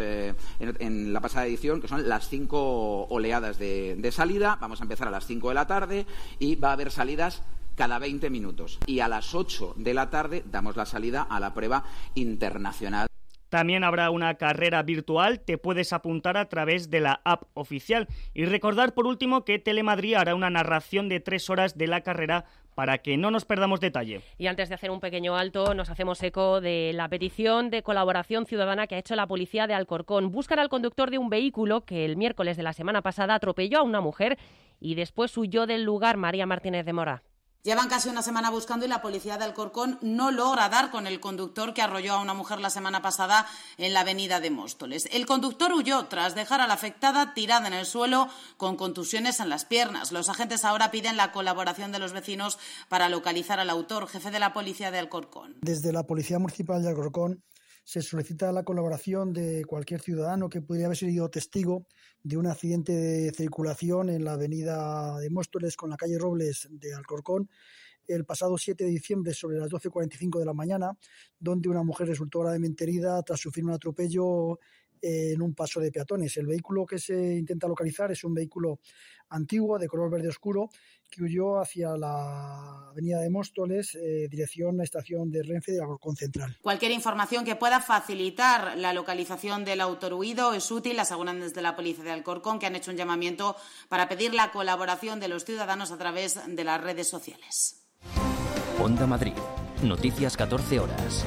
en la pasada edición, que son las 5 oleadas de salida. Vamos a empezar a las 5 de la tarde y va a haber salidas cada 20 minutos. Y a las 8 de la tarde damos la salida a la prueba internacional. También habrá una carrera virtual, te puedes apuntar a través de la app oficial. Y recordar por último que Telemadrid hará una narración de 3 horas de la carrera para que no nos perdamos detalle. Y antes de hacer un pequeño alto, nos hacemos eco de la petición de colaboración ciudadana que ha hecho la policía de Alcorcón. Buscan al conductor de un vehículo que el miércoles de la semana pasada atropelló a una mujer y después huyó del lugar. María Martínez de Mora. Llevan casi una semana buscando y la policía de Alcorcón no logra dar con el conductor que arrolló a una mujer la semana pasada en la avenida de Móstoles. El conductor huyó tras dejar a la afectada tirada en el suelo con contusiones en las piernas. Los agentes ahora piden la colaboración de los vecinos para localizar al autor. Jefe de la policía de Alcorcón. Desde la Policía Municipal de Alcorcón se solicita la colaboración de cualquier ciudadano que pudiera haber sido testigo de un accidente de circulación en la avenida de Móstoles con la calle Robles de Alcorcón el pasado 7 de diciembre sobre las 12:45 de la mañana, donde una mujer resultó gravemente herida tras sufrir un atropello en un paso de peatones. El vehículo que se intenta localizar es un vehículo antiguo de color verde oscuro que huyó hacia la avenida de Móstoles, dirección a la estación de Renfe de Alcorcón Central. Cualquier información que pueda facilitar la localización del autor huido es útil, aseguran desde la policía de Alcorcón, que han hecho un llamamiento para pedir la colaboración de los ciudadanos a través de las redes sociales. Onda Madrid. Noticias 14 horas.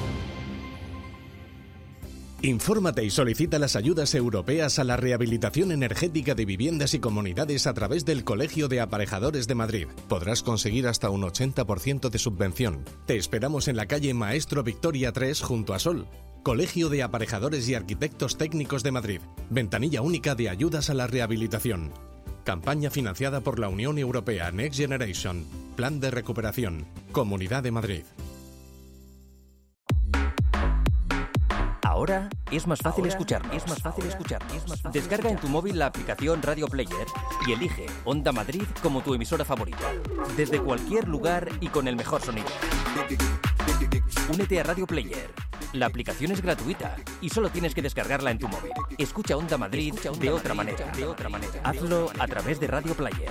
Infórmate y solicita las ayudas europeas a la rehabilitación energética de viviendas y comunidades a través del Colegio de Aparejadores de Madrid. Podrás conseguir hasta un 80% de subvención. Te esperamos en la calle Maestro Victoria 3 junto a Sol. Colegio de Aparejadores y Arquitectos Técnicos de Madrid. Ventanilla única de ayudas a la rehabilitación. Campaña financiada por la Unión Europea Next Generation. Plan de recuperación. Comunidad de Madrid. Ahora es más fácil escucharnos. Descarga en tu móvil la aplicación Radio Player y elige Onda Madrid como tu emisora favorita. Desde cualquier lugar y con el mejor sonido. Únete a Radio Player. La aplicación es gratuita y solo tienes que descargarla en tu móvil. Escucha Onda Madrid de otra manera. Hazlo a través de Radio Player.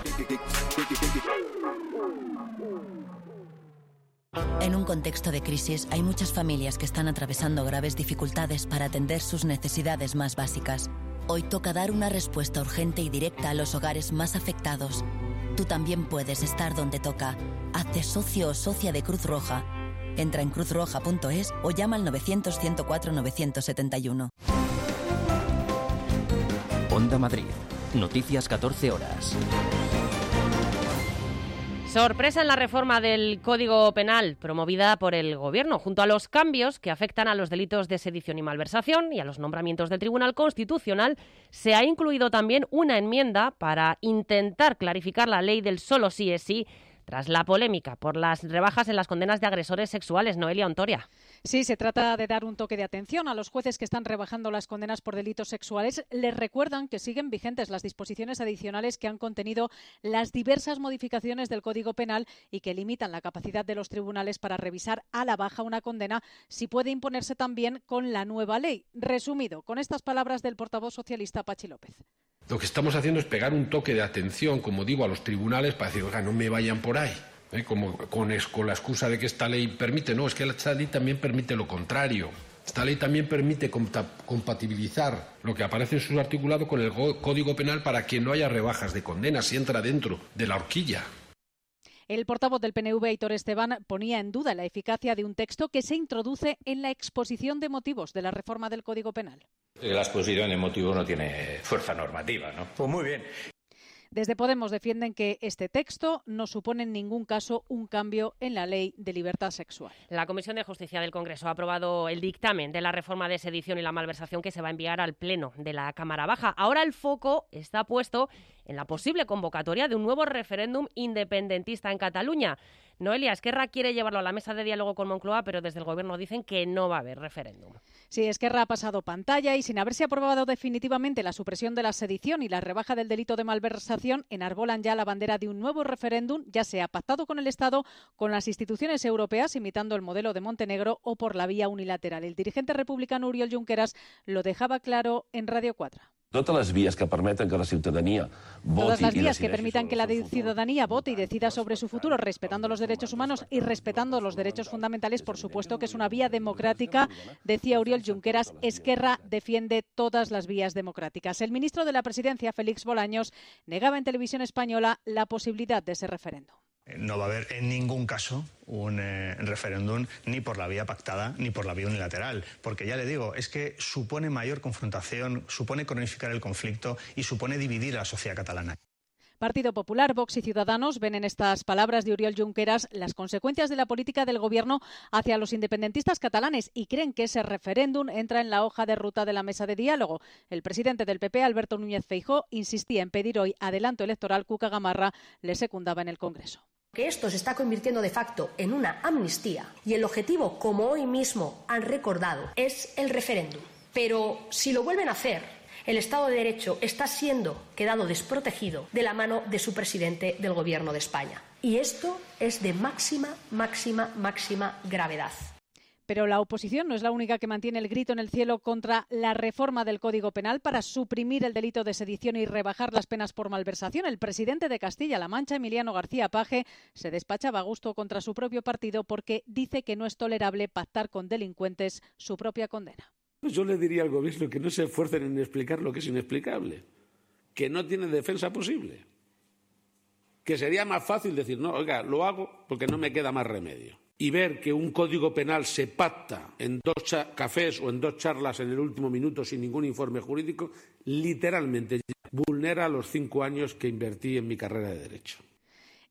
En un contexto de crisis, hay muchas familias que están atravesando graves dificultades para atender sus necesidades más básicas. Hoy toca dar una respuesta urgente y directa a los hogares más afectados. Tú también puedes estar donde toca. Hazte socio o socia de Cruz Roja. Entra en cruzroja.es o llama al 900-104-971. Onda Madrid. Noticias 14 horas. Sorpresa en la reforma del Código Penal promovida por el Gobierno, junto a los cambios que afectan a los delitos de sedición y malversación y a los nombramientos del Tribunal Constitucional. Se ha incluido también una enmienda para intentar clarificar la ley del solo sí es sí, tras la polémica por las rebajas en las condenas de agresores sexuales. Noelia Ontoria. Sí, se trata de dar un toque de atención a los jueces que están rebajando las condenas por delitos sexuales. Les recuerdan que siguen vigentes las disposiciones adicionales que han contenido las diversas modificaciones del Código Penal y que limitan la capacidad de los tribunales para revisar a la baja una condena si puede imponerse también con la nueva ley. Resumido, con estas palabras del portavoz socialista Pachi López. Lo que estamos haciendo es pegar un toque de atención, como digo, a los tribunales para decir, oiga, no me vayan por ahí. Como con la excusa de que esta ley permite. No, es que esta ley también permite lo contrario. Esta ley también permite compatibilizar lo que aparece en su articulado con el Código Penal para que no haya rebajas de condenas si entra dentro de la horquilla. El portavoz del PNV, Aitor Esteban, ponía en duda la eficacia de un texto que se introduce en la exposición de motivos de la reforma del Código Penal. La exposición de motivos no tiene fuerza normativa, ¿no? Pues muy bien. Desde Podemos defienden que este texto no supone en ningún caso un cambio en la ley de libertad sexual. La Comisión de Justicia del Congreso ha aprobado el dictamen de la reforma de sedición y la malversación que se va a enviar al Pleno de la Cámara Baja. Ahora el foco está puesto en la posible convocatoria de un nuevo referéndum independentista en Cataluña. Noelia, Esquerra quiere llevarlo a la mesa de diálogo con Moncloa, pero desde el Gobierno dicen que no va a haber referéndum. Sí, Esquerra ha pasado pantalla y sin haberse aprobado definitivamente la supresión de la sedición y la rebaja del delito de malversación, enarbolan ya la bandera de un nuevo referéndum, ya sea pactado con el Estado, con las instituciones europeas, imitando el modelo de Montenegro, o por la vía unilateral. El dirigente republicano Oriol Junqueras lo dejaba claro en Radio 4. Todas las vías que permitan que la ciudadanía vote y decida sobre su futuro, respetando los derechos humanos y respetando los derechos fundamentales, por supuesto que es una vía democrática, decía Oriol Junqueras. Esquerra defiende todas las vías democráticas. El ministro de la Presidencia, Félix Bolaños, negaba en Televisión Española la posibilidad de ese referéndum. No va a haber en ningún caso un referéndum ni por la vía pactada ni por la vía unilateral, porque ya le digo, es que supone mayor confrontación, supone cronificar el conflicto y supone dividir a la sociedad catalana. Partido Popular, Vox y Ciudadanos ven en estas palabras de Oriol Junqueras las consecuencias de la política del Gobierno hacia los independentistas catalanes y creen que ese referéndum entra en la hoja de ruta de la mesa de diálogo. El presidente del PP, Alberto Núñez Feijóo, insistía en pedir hoy adelanto electoral. Cuca Gamarra le secundaba en el Congreso. Que esto se está convirtiendo de facto en una amnistía y el objetivo, como hoy mismo han recordado, es el referéndum. Pero si lo vuelven a hacer, el Estado de Derecho está siendo quedado desprotegido de la mano de su presidente del Gobierno de España. Y esto es de máxima gravedad. Pero la oposición no es la única que mantiene el grito en el cielo contra la reforma del Código Penal para suprimir el delito de sedición y rebajar las penas por malversación. El presidente de Castilla-La Mancha, Emiliano García Paje, se despachaba a gusto contra su propio partido porque dice que no es tolerable pactar con delincuentes su propia condena. Yo le diría al Gobierno que no se esfuercen en explicar lo que es inexplicable, que no tiene defensa posible, que sería más fácil decir, no, oiga, lo hago porque no me queda más remedio. Y ver que un código penal se pacta en 2 cafés o en 2 charlas en el último minuto sin ningún informe jurídico, literalmente vulnera los 5 años que invertí en mi carrera de Derecho.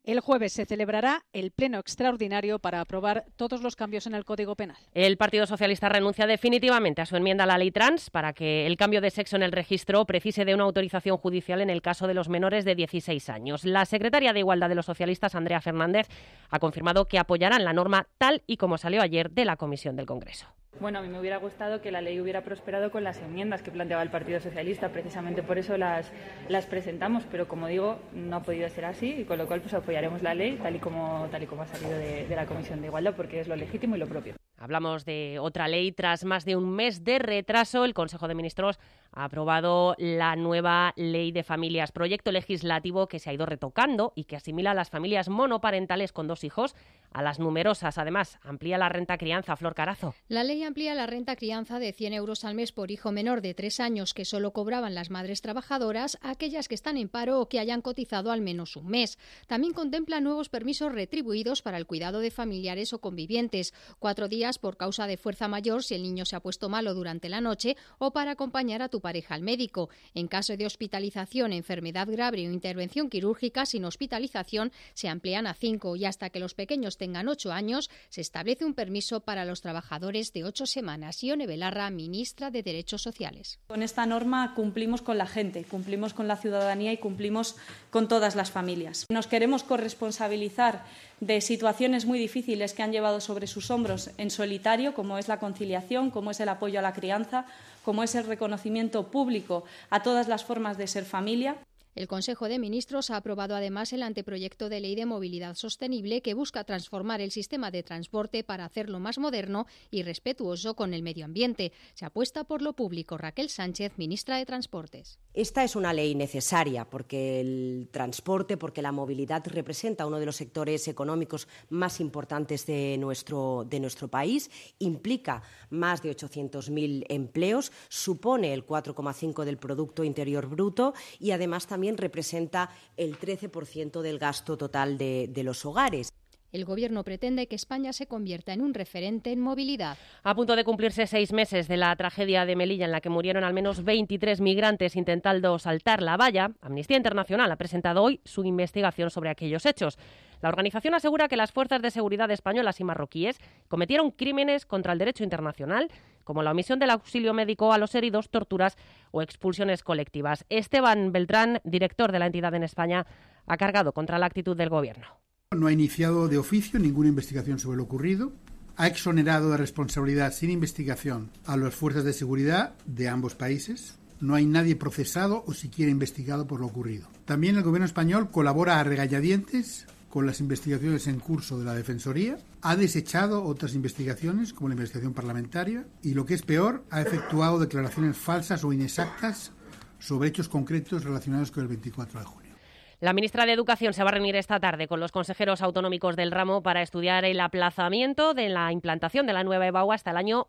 El jueves se celebrará el pleno extraordinario para aprobar todos los cambios en el Código Penal. El Partido Socialista renuncia definitivamente a su enmienda a la ley trans para que el cambio de sexo en el registro precise de una autorización judicial en el caso de los menores de 16 años. La secretaria de Igualdad de los socialistas, Andrea Fernández, ha confirmado que apoyarán la norma tal y como salió ayer de la Comisión del Congreso. Bueno, a mí me hubiera gustado que la ley hubiera prosperado con las enmiendas que planteaba el Partido Socialista, precisamente por eso las presentamos, pero como digo, no ha podido ser así y con lo cual pues apoyaremos la ley tal y como ha salido de la Comisión de Igualdad, porque es lo legítimo y lo propio. Hablamos de otra ley. Tras más de un mes de retraso, el Consejo de Ministros ha aprobado la nueva Ley de Familias, proyecto legislativo que se ha ido retocando y que asimila a las familias monoparentales con 2 hijos a las numerosas. Además, amplía la renta crianza. Flor Carazo. La ley amplía la renta crianza de 100 euros al mes por hijo menor de 3 años que solo cobraban las madres trabajadoras a aquellas que están en paro o que hayan cotizado al menos un mes. También contempla nuevos permisos retribuidos para el cuidado de familiares o convivientes, 4 días por causa de fuerza mayor si el niño se ha puesto malo durante la noche o para acompañar a tu pareja al médico. En caso de hospitalización, enfermedad grave o intervención quirúrgica sin hospitalización se amplían a 5 y hasta que los pequeños tengan 8 años se establece un permiso para los trabajadores de 8 semanas. Ione Belarra, ministra de Derechos Sociales. Con esta norma cumplimos con la gente, cumplimos con la ciudadanía y cumplimos con todas las familias. Nos queremos corresponsabilizar de situaciones muy difíciles que han llevado sobre sus hombros en solitario, como es la conciliación, como es el apoyo a la crianza, como es el reconocimiento público a todas las formas de ser familia. El Consejo de Ministros ha aprobado además el anteproyecto de ley de movilidad sostenible que busca transformar el sistema de transporte para hacerlo más moderno y respetuoso con el medio ambiente. Se apuesta por lo público. Raquel Sánchez, ministra de Transportes. Esta es una ley necesaria porque el transporte, porque la movilidad representa uno de los sectores económicos más importantes de nuestro país, implica más de 800.000 empleos, supone el 4,5% del Producto Interior Bruto y además también representa el 13% del gasto total de los hogares. El Gobierno pretende que España se convierta en un referente en movilidad. A punto de cumplirse 6 meses de la tragedia de Melilla, en la que murieron al menos 23 migrantes intentando saltar la valla, Amnistía Internacional ha presentado hoy su investigación sobre aquellos hechos. La organización asegura que las fuerzas de seguridad españolas y marroquíes cometieron crímenes contra el derecho internacional, como la omisión del auxilio médico a los heridos, torturas o expulsiones colectivas. Esteban Beltrán, director de la entidad en España, ha cargado contra la actitud del Gobierno. No ha iniciado de oficio ninguna investigación sobre lo ocurrido. Ha exonerado de responsabilidad sin investigación a las fuerzas de seguridad de ambos países. No hay nadie procesado o siquiera investigado por lo ocurrido. También el Gobierno español colabora a regañadientes con las investigaciones en curso de la Defensoría. Ha desechado otras investigaciones, como la investigación parlamentaria, y lo que es peor, ha efectuado declaraciones falsas o inexactas sobre hechos concretos relacionados con el 24 de junio. La ministra de Educación se va a reunir esta tarde con los consejeros autonómicos del ramo para estudiar el aplazamiento de la implantación de la nueva EBAU hasta el año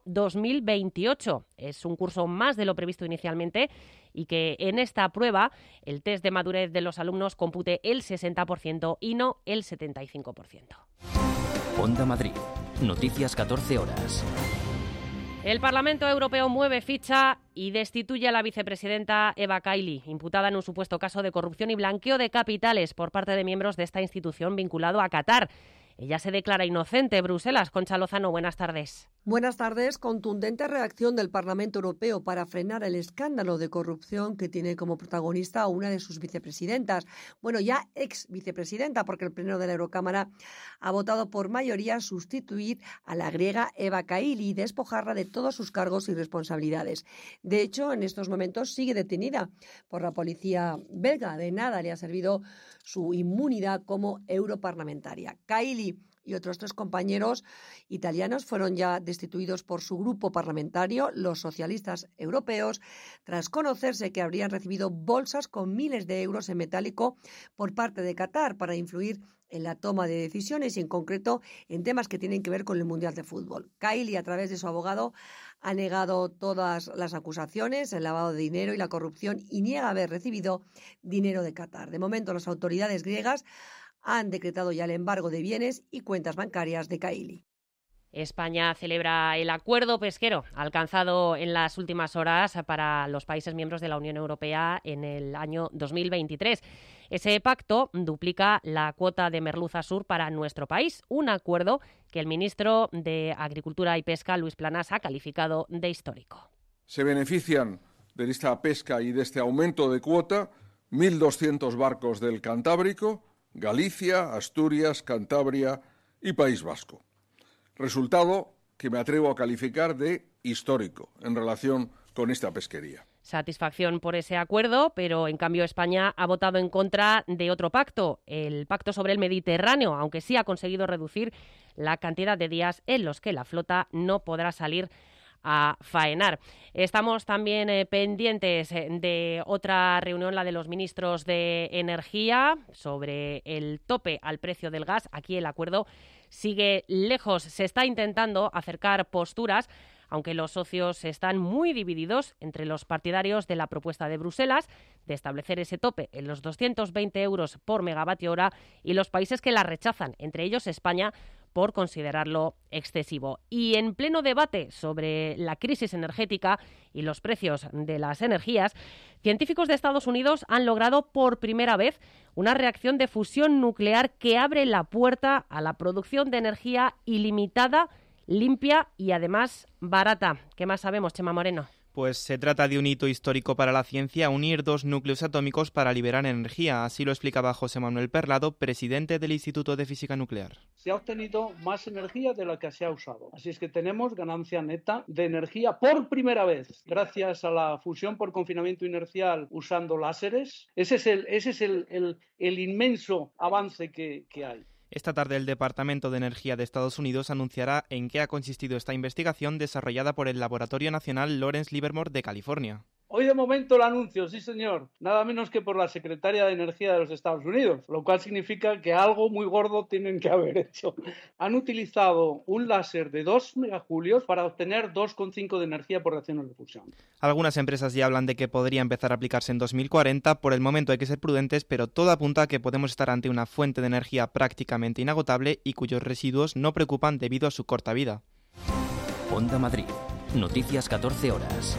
2028. Es un curso más de lo previsto inicialmente y que en esta prueba el test de madurez de los alumnos compute el 60% y no el 75%. Onda Madrid. Noticias 14 horas. El Parlamento Europeo mueve ficha y destituye a la vicepresidenta Eva Kaili, imputada en un supuesto caso de corrupción y blanqueo de capitales por parte de miembros de esta institución vinculado a Qatar. Ella se declara inocente. Bruselas, Concha Lozano, buenas tardes. Buenas tardes. Contundente reacción del Parlamento Europeo para frenar el escándalo de corrupción que tiene como protagonista a una de sus vicepresidentas. Bueno, ya ex vicepresidenta, porque el Pleno de la Eurocámara ha votado por mayoría sustituir a la griega Eva Kaili y despojarla de todos sus cargos y responsabilidades. De hecho, en estos momentos sigue detenida por la policía belga. De nada le ha servido su inmunidad como europarlamentaria. Kaili y otros 3 compañeros italianos fueron ya destituidos por su grupo parlamentario, los socialistas europeos, tras conocerse que habrían recibido bolsas con miles de euros en metálico por parte de Qatar para influir en la toma de decisiones y en concreto en temas que tienen que ver con el Mundial de Fútbol. Kaili, a través de su abogado, ha negado todas las acusaciones, el lavado de dinero y la corrupción y niega haber recibido dinero de Qatar. De momento, las autoridades griegas han decretado ya el embargo de bienes y cuentas bancarias de Kaili. España celebra el acuerdo pesquero alcanzado en las últimas horas para los países miembros de la Unión Europea en el año 2023. Ese pacto duplica la cuota de merluza sur para nuestro país, un acuerdo que el ministro de Agricultura y Pesca, Luis Planas, ha calificado de histórico. Se benefician de esta pesca y de este aumento de cuota 1.200 barcos del Cantábrico, Galicia, Asturias, Cantabria y País Vasco. Resultado que me atrevo a calificar de histórico en relación con esta pesquería. Satisfacción por ese acuerdo, pero en cambio España ha votado en contra de otro pacto, el pacto sobre el Mediterráneo, aunque sí ha conseguido reducir la cantidad de días en los que la flota no podrá salir a faenar. Estamos también pendientes de otra reunión, la de los ministros de Energía, sobre el tope al precio del gas. Aquí el acuerdo sigue lejos. Se está intentando acercar posturas, aunque los socios están muy divididos entre los partidarios de la propuesta de Bruselas de establecer ese tope en los 220 euros por megavatio hora y los países que la rechazan, entre ellos España, por considerarlo excesivo. Y en pleno debate sobre la crisis energética y los precios de las energías, científicos de Estados Unidos han logrado por primera vez una reacción de fusión nuclear que abre la puerta a la producción de energía ilimitada, limpia y además barata. ¿Qué más sabemos, Chema Moreno? Pues se trata de un hito histórico para la ciencia, unir dos núcleos atómicos para liberar energía. Así lo explicaba José Manuel Perlado, presidente del Instituto de Física Nuclear. Se ha obtenido más energía de la que se ha usado. Así es que tenemos ganancia neta de energía por primera vez, gracias a la fusión por confinamiento inercial usando láseres. Ese es el inmenso avance que hay. Esta tarde el Departamento de Energía de Estados Unidos anunciará en qué ha consistido esta investigación desarrollada por el Laboratorio Nacional Lawrence Livermore de California. Hoy de momento el anuncio, sí señor, nada menos que por la Secretaria de Energía de los Estados Unidos, lo cual significa que algo muy gordo tienen que haber hecho. Han utilizado un láser de 2 megajulios para obtener 2,5 de energía por reacciones de fusión. Algunas empresas ya hablan de que podría empezar a aplicarse en 2040, por el momento hay que ser prudentes, pero todo apunta a que podemos estar ante una fuente de energía prácticamente inagotable y cuyos residuos no preocupan debido a su corta vida. Onda Madrid, noticias 14 horas.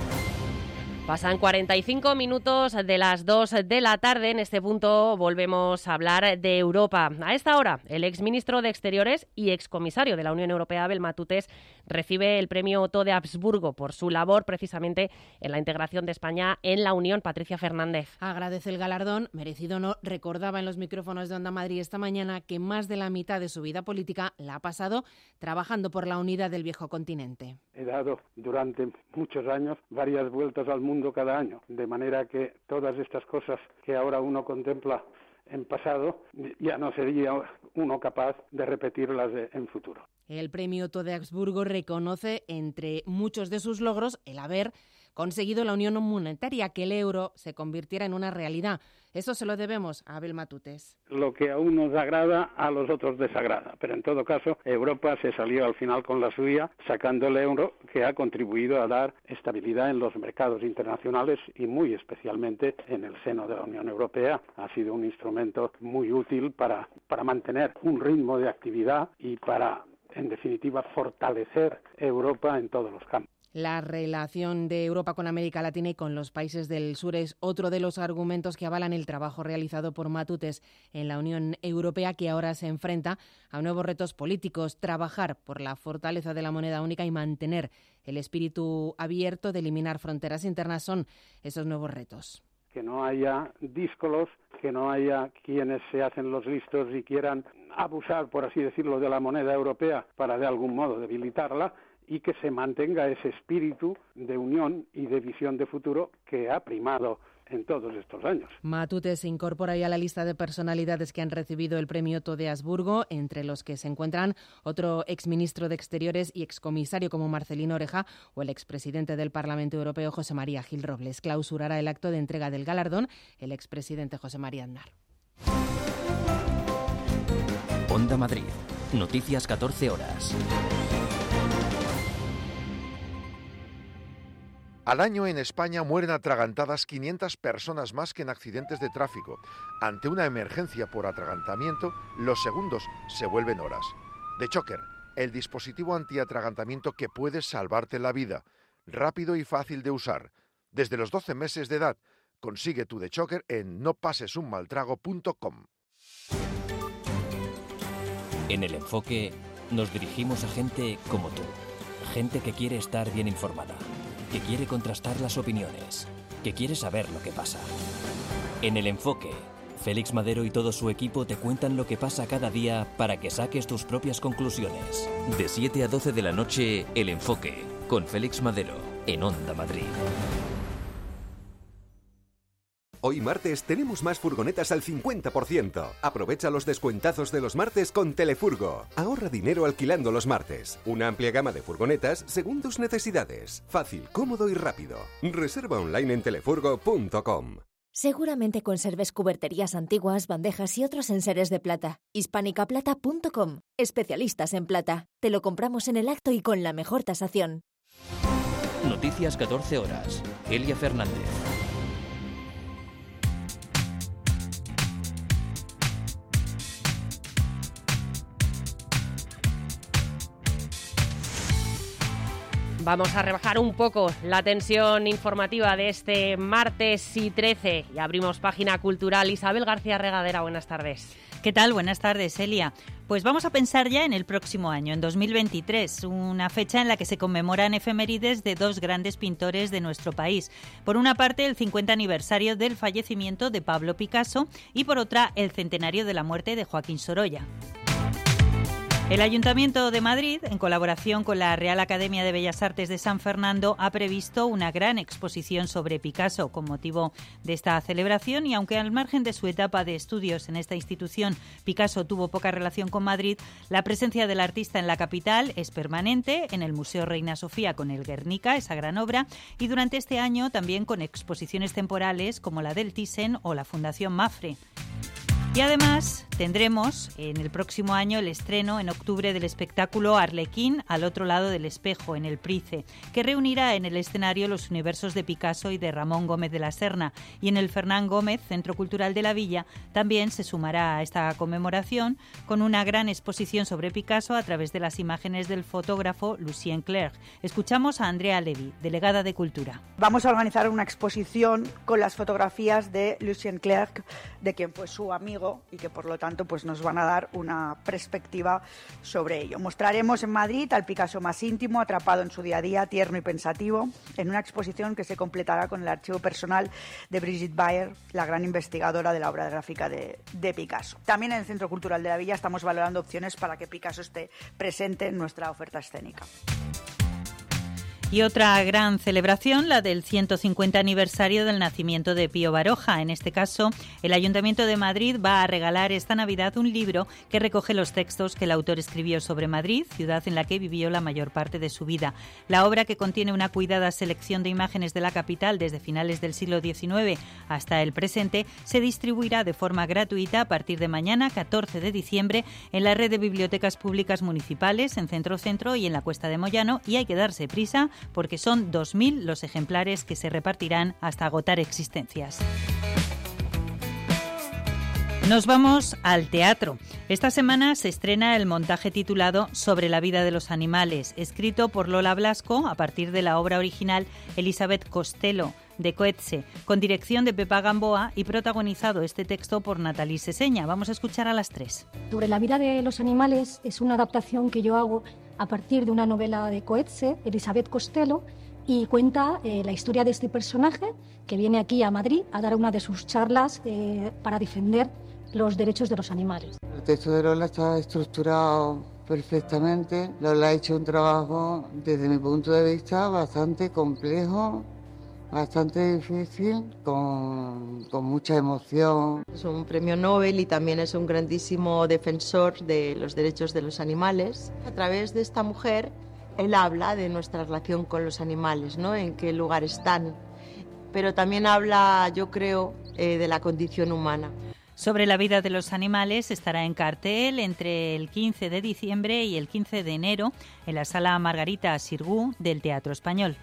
Pasan 45 minutos de las 2 de la tarde. En este punto volvemos a hablar de Europa. A esta hora, el exministro de Exteriores y excomisario de la Unión Europea, Abel Matutes, recibe el premio Otto de Habsburgo por su labor precisamente en la integración de España en la Unión. Patricia Fernández. Agradece el galardón, merecido o no. Recordaba en los micrófonos de Onda Madrid esta mañana que más de la mitad de su vida política la ha pasado trabajando por la unidad del viejo continente. He dado durante muchos años varias vueltas al mundo cada año, de manera que todas estas cosas que ahora uno contempla en pasado, ya no sería uno capaz de repetirlas en futuro. El premio Otto de Habsburgo reconoce, entre muchos de sus logros, el haber conseguido la unión monetaria, que el euro se convirtiera en una realidad. Eso se lo debemos a Abel Matutes. Lo que a unos agrada, a los otros desagrada. Pero en todo caso, Europa se salió al final con la suya, sacando el euro, que ha contribuido a dar estabilidad en los mercados internacionales y muy especialmente en el seno de la Unión Europea. Ha sido un instrumento muy útil para mantener un ritmo de actividad y para, en definitiva, fortalecer Europa en todos los campos. La relación de Europa con América Latina y con los países del sur es otro de los argumentos que avalan el trabajo realizado por Matutes en la Unión Europea, que ahora se enfrenta a nuevos retos políticos: trabajar por la fortaleza de la moneda única y mantener el espíritu abierto de eliminar fronteras internas son esos nuevos retos. Que no haya díscolos, que no haya quienes se hacen los listos y quieran abusar, por así decirlo, de la moneda europea para de algún modo debilitarla, y que se mantenga ese espíritu de unión y de visión de futuro que ha primado en todos estos años. Matutes se incorpora ya a la lista de personalidades que han recibido el premio Otto de Habsburgo, entre los que se encuentran otro exministro de Exteriores y excomisario como Marcelino Oreja o el expresidente del Parlamento Europeo José María Gil Robles. Clausurará el acto de entrega del galardón el expresidente José María Aznar. Onda Madrid, noticias 14 horas. Al año en España mueren atragantadas 500 personas más que en accidentes de tráfico. Ante una emergencia por atragantamiento, los segundos se vuelven horas. The Choker, el dispositivo antiatragantamiento que puede salvarte la vida, rápido y fácil de usar. Desde los 12 meses de edad, consigue tu DeChocker en nopasesunmaltrago.com. En El Enfoque nos dirigimos a gente como tú, gente que quiere estar bien informada, que quiere contrastar las opiniones, que quiere saber lo que pasa. En El Enfoque, Félix Madero y todo su equipo te cuentan lo que pasa cada día para que saques tus propias conclusiones. De 7 a 12 de la noche, El Enfoque, con Félix Madero, en Onda Madrid. Hoy martes tenemos más furgonetas al 50%. Aprovecha los descuentazos de los martes con Telefurgo. Ahorra dinero alquilando los martes. Una amplia gama de furgonetas según tus necesidades. Fácil, cómodo y rápido. Reserva online en telefurgo.com. Seguramente conserves cuberterías antiguas, bandejas y otros enseres de plata. Hispanicaplata.com. Especialistas en plata. Te lo compramos en el acto y con la mejor tasación. Noticias 14 horas. Elia Fernández. Vamos a rebajar un poco la tensión informativa de este martes y 13 y abrimos página cultural. Isabel García Regadera, buenas tardes. ¿Qué tal? Buenas tardes, Elia. Pues vamos a pensar ya en el próximo año, en 2023, una fecha en la que se conmemoran efemérides de dos grandes pintores de nuestro país. Por una parte, el 50 aniversario del fallecimiento de Pablo Picasso y por otra, el centenario de la muerte de Joaquín Sorolla. El Ayuntamiento de Madrid, en colaboración con la Real Academia de Bellas Artes de San Fernando, ha previsto una gran exposición sobre Picasso con motivo de esta celebración y aunque al margen de su etapa de estudios en esta institución, Picasso tuvo poca relación con Madrid, la presencia del artista en la capital es permanente en el Museo Reina Sofía con el Guernica, esa gran obra, y durante este año también con exposiciones temporales como la del Thyssen o la Fundación Mafre. Y además tendremos en el próximo año el estreno en octubre del espectáculo Arlequín al otro lado del espejo, en el Price, que reunirá en el escenario los universos de Picasso y de Ramón Gómez de la Serna. Y en el Fernán Gómez, Centro Cultural de la Villa, también se sumará a esta conmemoración con una gran exposición sobre Picasso a través de las imágenes del fotógrafo Lucien Clerc. Escuchamos a Andrea Levy, delegada de Cultura. Vamos a organizar una exposición con las fotografías de Lucien Clerc, de quien fue su amigo y que por lo tanto pues nos van a dar una perspectiva sobre ello. Mostraremos en Madrid al Picasso más íntimo, atrapado en su día a día, tierno y pensativo, en una exposición que se completará con el archivo personal de Brigitte Bayer, la gran investigadora de la obra gráfica de Picasso. También en el Centro Cultural de la Villa estamos valorando opciones para que Picasso esté presente en nuestra oferta escénica. Y otra gran celebración, la del 150 aniversario del nacimiento de Pío Baroja. En este caso, el Ayuntamiento de Madrid va a regalar esta Navidad un libro que recoge los textos que el autor escribió sobre Madrid, ciudad en la que vivió la mayor parte de su vida. La obra, que contiene una cuidada selección de imágenes de la capital desde finales del siglo XIX hasta el presente, se distribuirá de forma gratuita a partir de mañana, 14 de diciembre, en la red de bibliotecas públicas municipales, en Centro y en la Cuesta de Moyano, y hay que darse prisa porque son 2.000 los ejemplares que se repartirán hasta agotar existencias. Nos vamos al teatro. Esta semana se estrena el montaje titulado Sobre la vida de los animales, escrito por Lola Blasco a partir de la obra original Elizabeth Costello, de Coetze, con dirección de Pepa Gamboa y protagonizado este texto por Nathalie Seseña. Vamos a escuchar a las 3. Sobre la vida de los animales es una adaptación que yo hago a partir de una novela de Coetze, Elizabeth Costello, y cuenta la historia de este personaje que viene aquí a Madrid a dar una de sus charlas para defender los derechos de los animales. El texto de Lola está estructurado perfectamente. Lola ha hecho un trabajo, desde mi punto de vista, bastante complejo, bastante difícil, con mucha emoción. Es un premio Nobel y también es un grandísimo defensor de los derechos de los animales. A través de esta mujer, él habla de nuestra relación con los animales, ¿no? En qué lugar están. Pero también habla, yo creo, de la condición humana. Sobre la vida de los animales estará en cartel entre el 15 de diciembre y el 15 de enero en la Sala Margarita Xirgu del Teatro Español.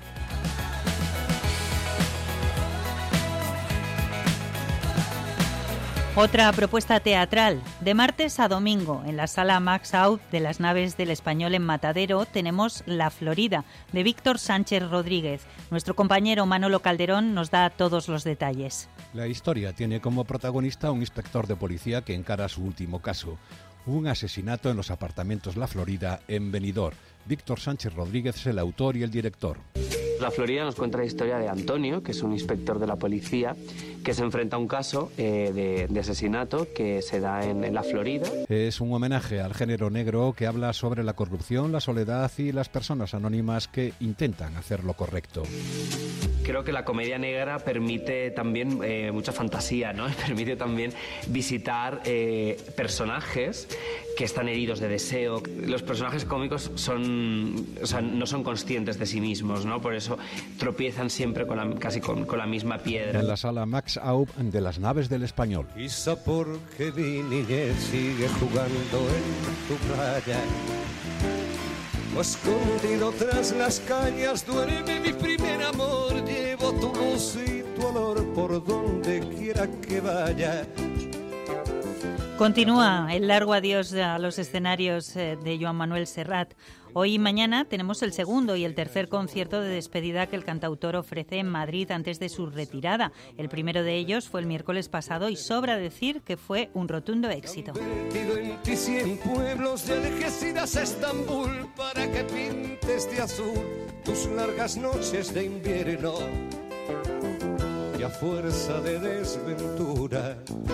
Otra propuesta teatral. De martes a domingo, en la sala Max Out de las Naves del Español en Matadero, tenemos La Florida, de Víctor Sánchez Rodríguez. Nuestro compañero Manolo Calderón nos da todos los detalles. La historia tiene como protagonista a un inspector de policía que encara su último caso. Un asesinato en los apartamentos La Florida, en Benidorm. Víctor Sánchez Rodríguez es el autor y el director. La Florida nos cuenta la historia de Antonio, que es un inspector de la policía, que se enfrenta a un caso de asesinato que se da en la Florida. Es un homenaje al género negro que habla sobre la corrupción, la soledad y las personas anónimas que intentan hacer lo correcto. Creo que la comedia negra permite también mucha fantasía, ¿no? Permite también visitar personajes que están heridos de deseo. Los personajes cómicos no son conscientes de sí mismos, ¿no? Por eso tropiezan siempre casi con la misma piedra. En la sala Max Out de las Naves del Español. Quizá porque mi niñez sigue jugando en tu playa, o escondido tras las cañas duerme mi primer amor. Llevo tu luz y tu olor por donde quiera que vaya. Continúa el largo adiós a los escenarios de Joan Manuel Serrat. Hoy y mañana tenemos el segundo y el tercer concierto de despedida que el cantautor ofrece en Madrid antes de su retirada. El primero de ellos fue el miércoles pasado y sobra decir que fue un rotundo éxito. En ti 100 pueblos de Algeciras a Estambul para que pintes de azul tus largas noches de invierno. Y a fuerza de desventura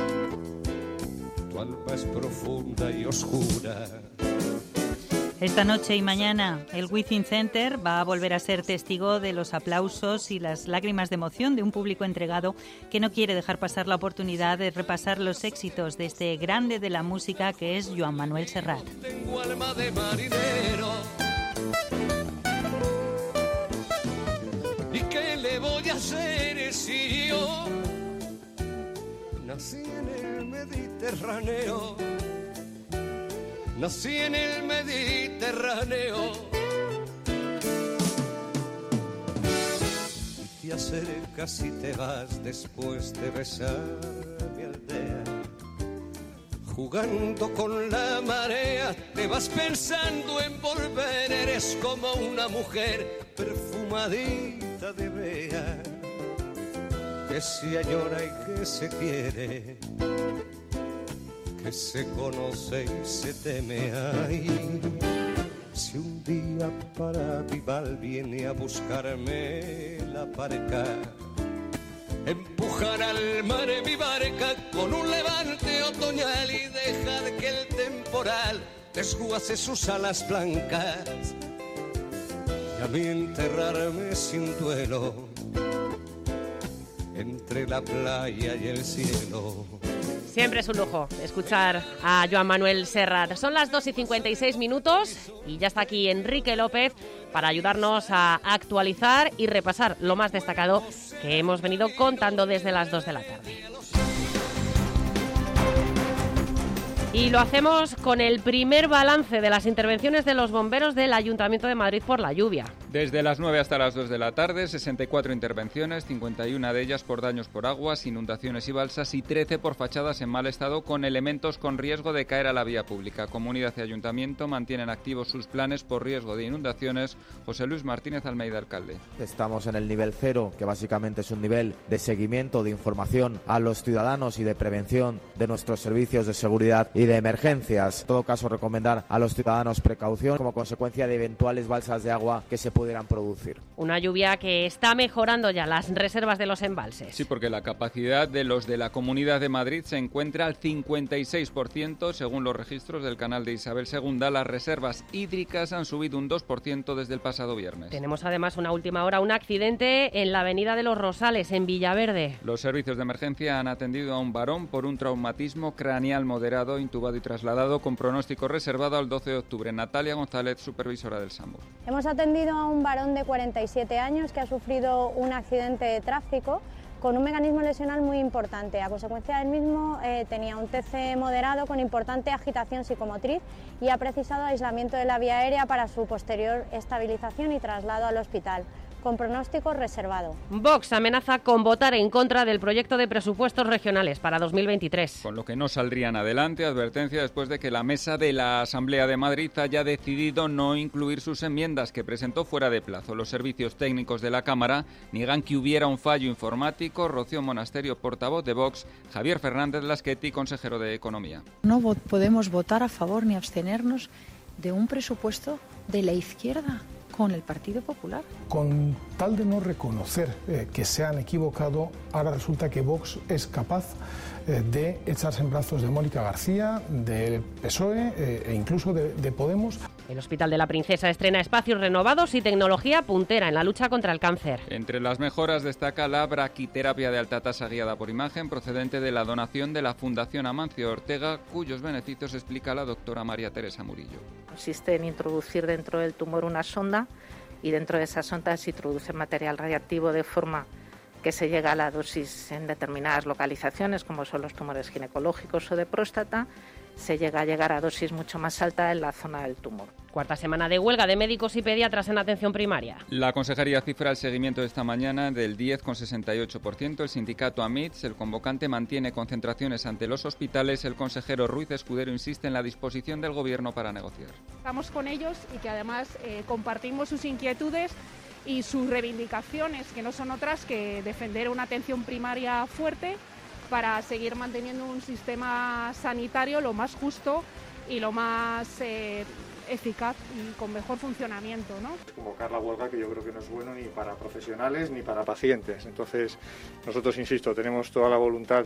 tu alma es profunda y oscura. Esta noche y mañana el Within Center va a volver a ser testigo de los aplausos y las lágrimas de emoción de un público entregado que no quiere dejar pasar la oportunidad de repasar los éxitos de este grande de la música que es Joan Manuel Serrat. Tengo alma de marinero. ¿Y qué le voy a hacer si yo nací en el Mediterráneo? Nací en el Mediterráneo. Y te acercas y te vas después de besar mi aldea. Jugando con la marea, te vas pensando en volver. Eres como una mujer perfumadita de brea, que se añora y que se quiere, que se conoce y se teme. Ay, si un día para Vival viene a buscarme la barca, empujar al mar mi barca con un levante otoñal y dejar que el temporal desguace sus alas blancas, y a mí enterrarme sin duelo entre la playa y el cielo. Siempre es un lujo escuchar a Joan Manuel Serrat. Son las 2:56 y ya está aquí Enrique López para ayudarnos a actualizar y repasar lo más destacado que hemos venido contando desde las 2 de la tarde. Y lo hacemos con el primer balance de las intervenciones de los bomberos del Ayuntamiento de Madrid por la lluvia. Desde las 9 hasta las 2 de la tarde, 64 intervenciones, 51 de ellas por daños por aguas, inundaciones y balsas y 13 por fachadas en mal estado con elementos con riesgo de caer a la vía pública. Comunidad y Ayuntamiento mantienen activos sus planes por riesgo de inundaciones. José Luis Martínez Almeida, alcalde. Estamos en el nivel 0, que básicamente es un nivel de seguimiento, de información a los ciudadanos y de prevención de nuestros servicios de seguridad y de emergencias. En todo caso, recomendar a los ciudadanos precaución como consecuencia de eventuales balsas de agua que se pudieran producir. Una lluvia que está mejorando ya las reservas de los embalses. Sí, porque la capacidad de los de la Comunidad de Madrid se encuentra al 56%, según los registros del canal de Isabel II. Las reservas hídricas han subido un 2% desde el pasado viernes. Tenemos además una última hora, un accidente en la avenida de los Rosales, en Villaverde. Los servicios de emergencia han atendido a un varón por un traumatismo craneal moderado, intubado y trasladado con pronóstico reservado al 12 de octubre. Natalia González, supervisora del SAMUR. Hemos atendido a un varón de 47 años que ha sufrido un accidente de tráfico con un mecanismo lesional muy importante. A consecuencia del mismo tenía un TC moderado con importante agitación psicomotriz y ha precisado aislamiento de la vía aérea para su posterior estabilización y traslado al hospital. con pronóstico reservado. Vox amenaza con votar en contra del proyecto de presupuestos regionales para 2023. Con lo que no saldrían adelante, advertencia después de que la mesa de la Asamblea de Madrid haya decidido no incluir sus enmiendas que presentó fuera de plazo. Los servicios técnicos de la Cámara niegan que hubiera un fallo informático. Rocío Monasterio, portavoz de Vox, Javier Fernández Lasqueti, consejero de Economía. No podemos votar a favor ni abstenernos de un presupuesto de la izquierda con el Partido Popular. Con tal de no reconocer que se han equivocado, ahora resulta que Vox es capaz de echarse en brazos de Mónica García, del PSOE e incluso de Podemos. El Hospital de la Princesa estrena espacios renovados y tecnología puntera en la lucha contra el cáncer. Entre las mejoras destaca la braquiterapia de alta tasa guiada por imagen procedente de la donación de la Fundación Amancio Ortega, cuyos beneficios explica la doctora María Teresa Murillo. Consiste en introducir dentro del tumor una sonda y dentro de esa sonda se introduce material radiactivo de forma que se llega a la dosis en determinadas localizaciones, como son los tumores ginecológicos o de próstata, se llega a llegar a dosis mucho más alta en la zona del tumor. Cuarta semana de huelga de médicos y pediatras en atención primaria. La consejería cifra el seguimiento de esta mañana del 10,68%. El sindicato AMITS, el convocante, mantiene concentraciones ante los hospitales. El consejero Ruiz Escudero insiste en la disposición del Gobierno para negociar. Estamos con ellos y que además compartimos sus inquietudes y sus reivindicaciones, que no son otras que defender una atención primaria fuerte para seguir manteniendo un sistema sanitario lo más justo y lo más eficaz y con mejor funcionamiento, ¿no? Convocar la huelga, que yo creo que no es bueno ni para profesionales ni para pacientes. Entonces, nosotros, insisto, tenemos toda la voluntad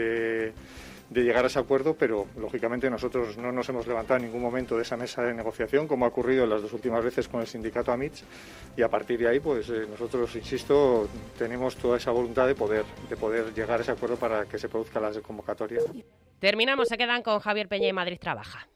de llegar a ese acuerdo, pero lógicamente nosotros no nos hemos levantado en ningún momento de esa mesa de negociación, como ha ocurrido las dos últimas veces con el sindicato AMITS, y a partir de ahí, pues nosotros, insisto, tenemos toda esa voluntad de poder llegar a ese acuerdo para que se produzca la convocatoria. Terminamos, se quedan con Javier Peña y Madrid Trabaja.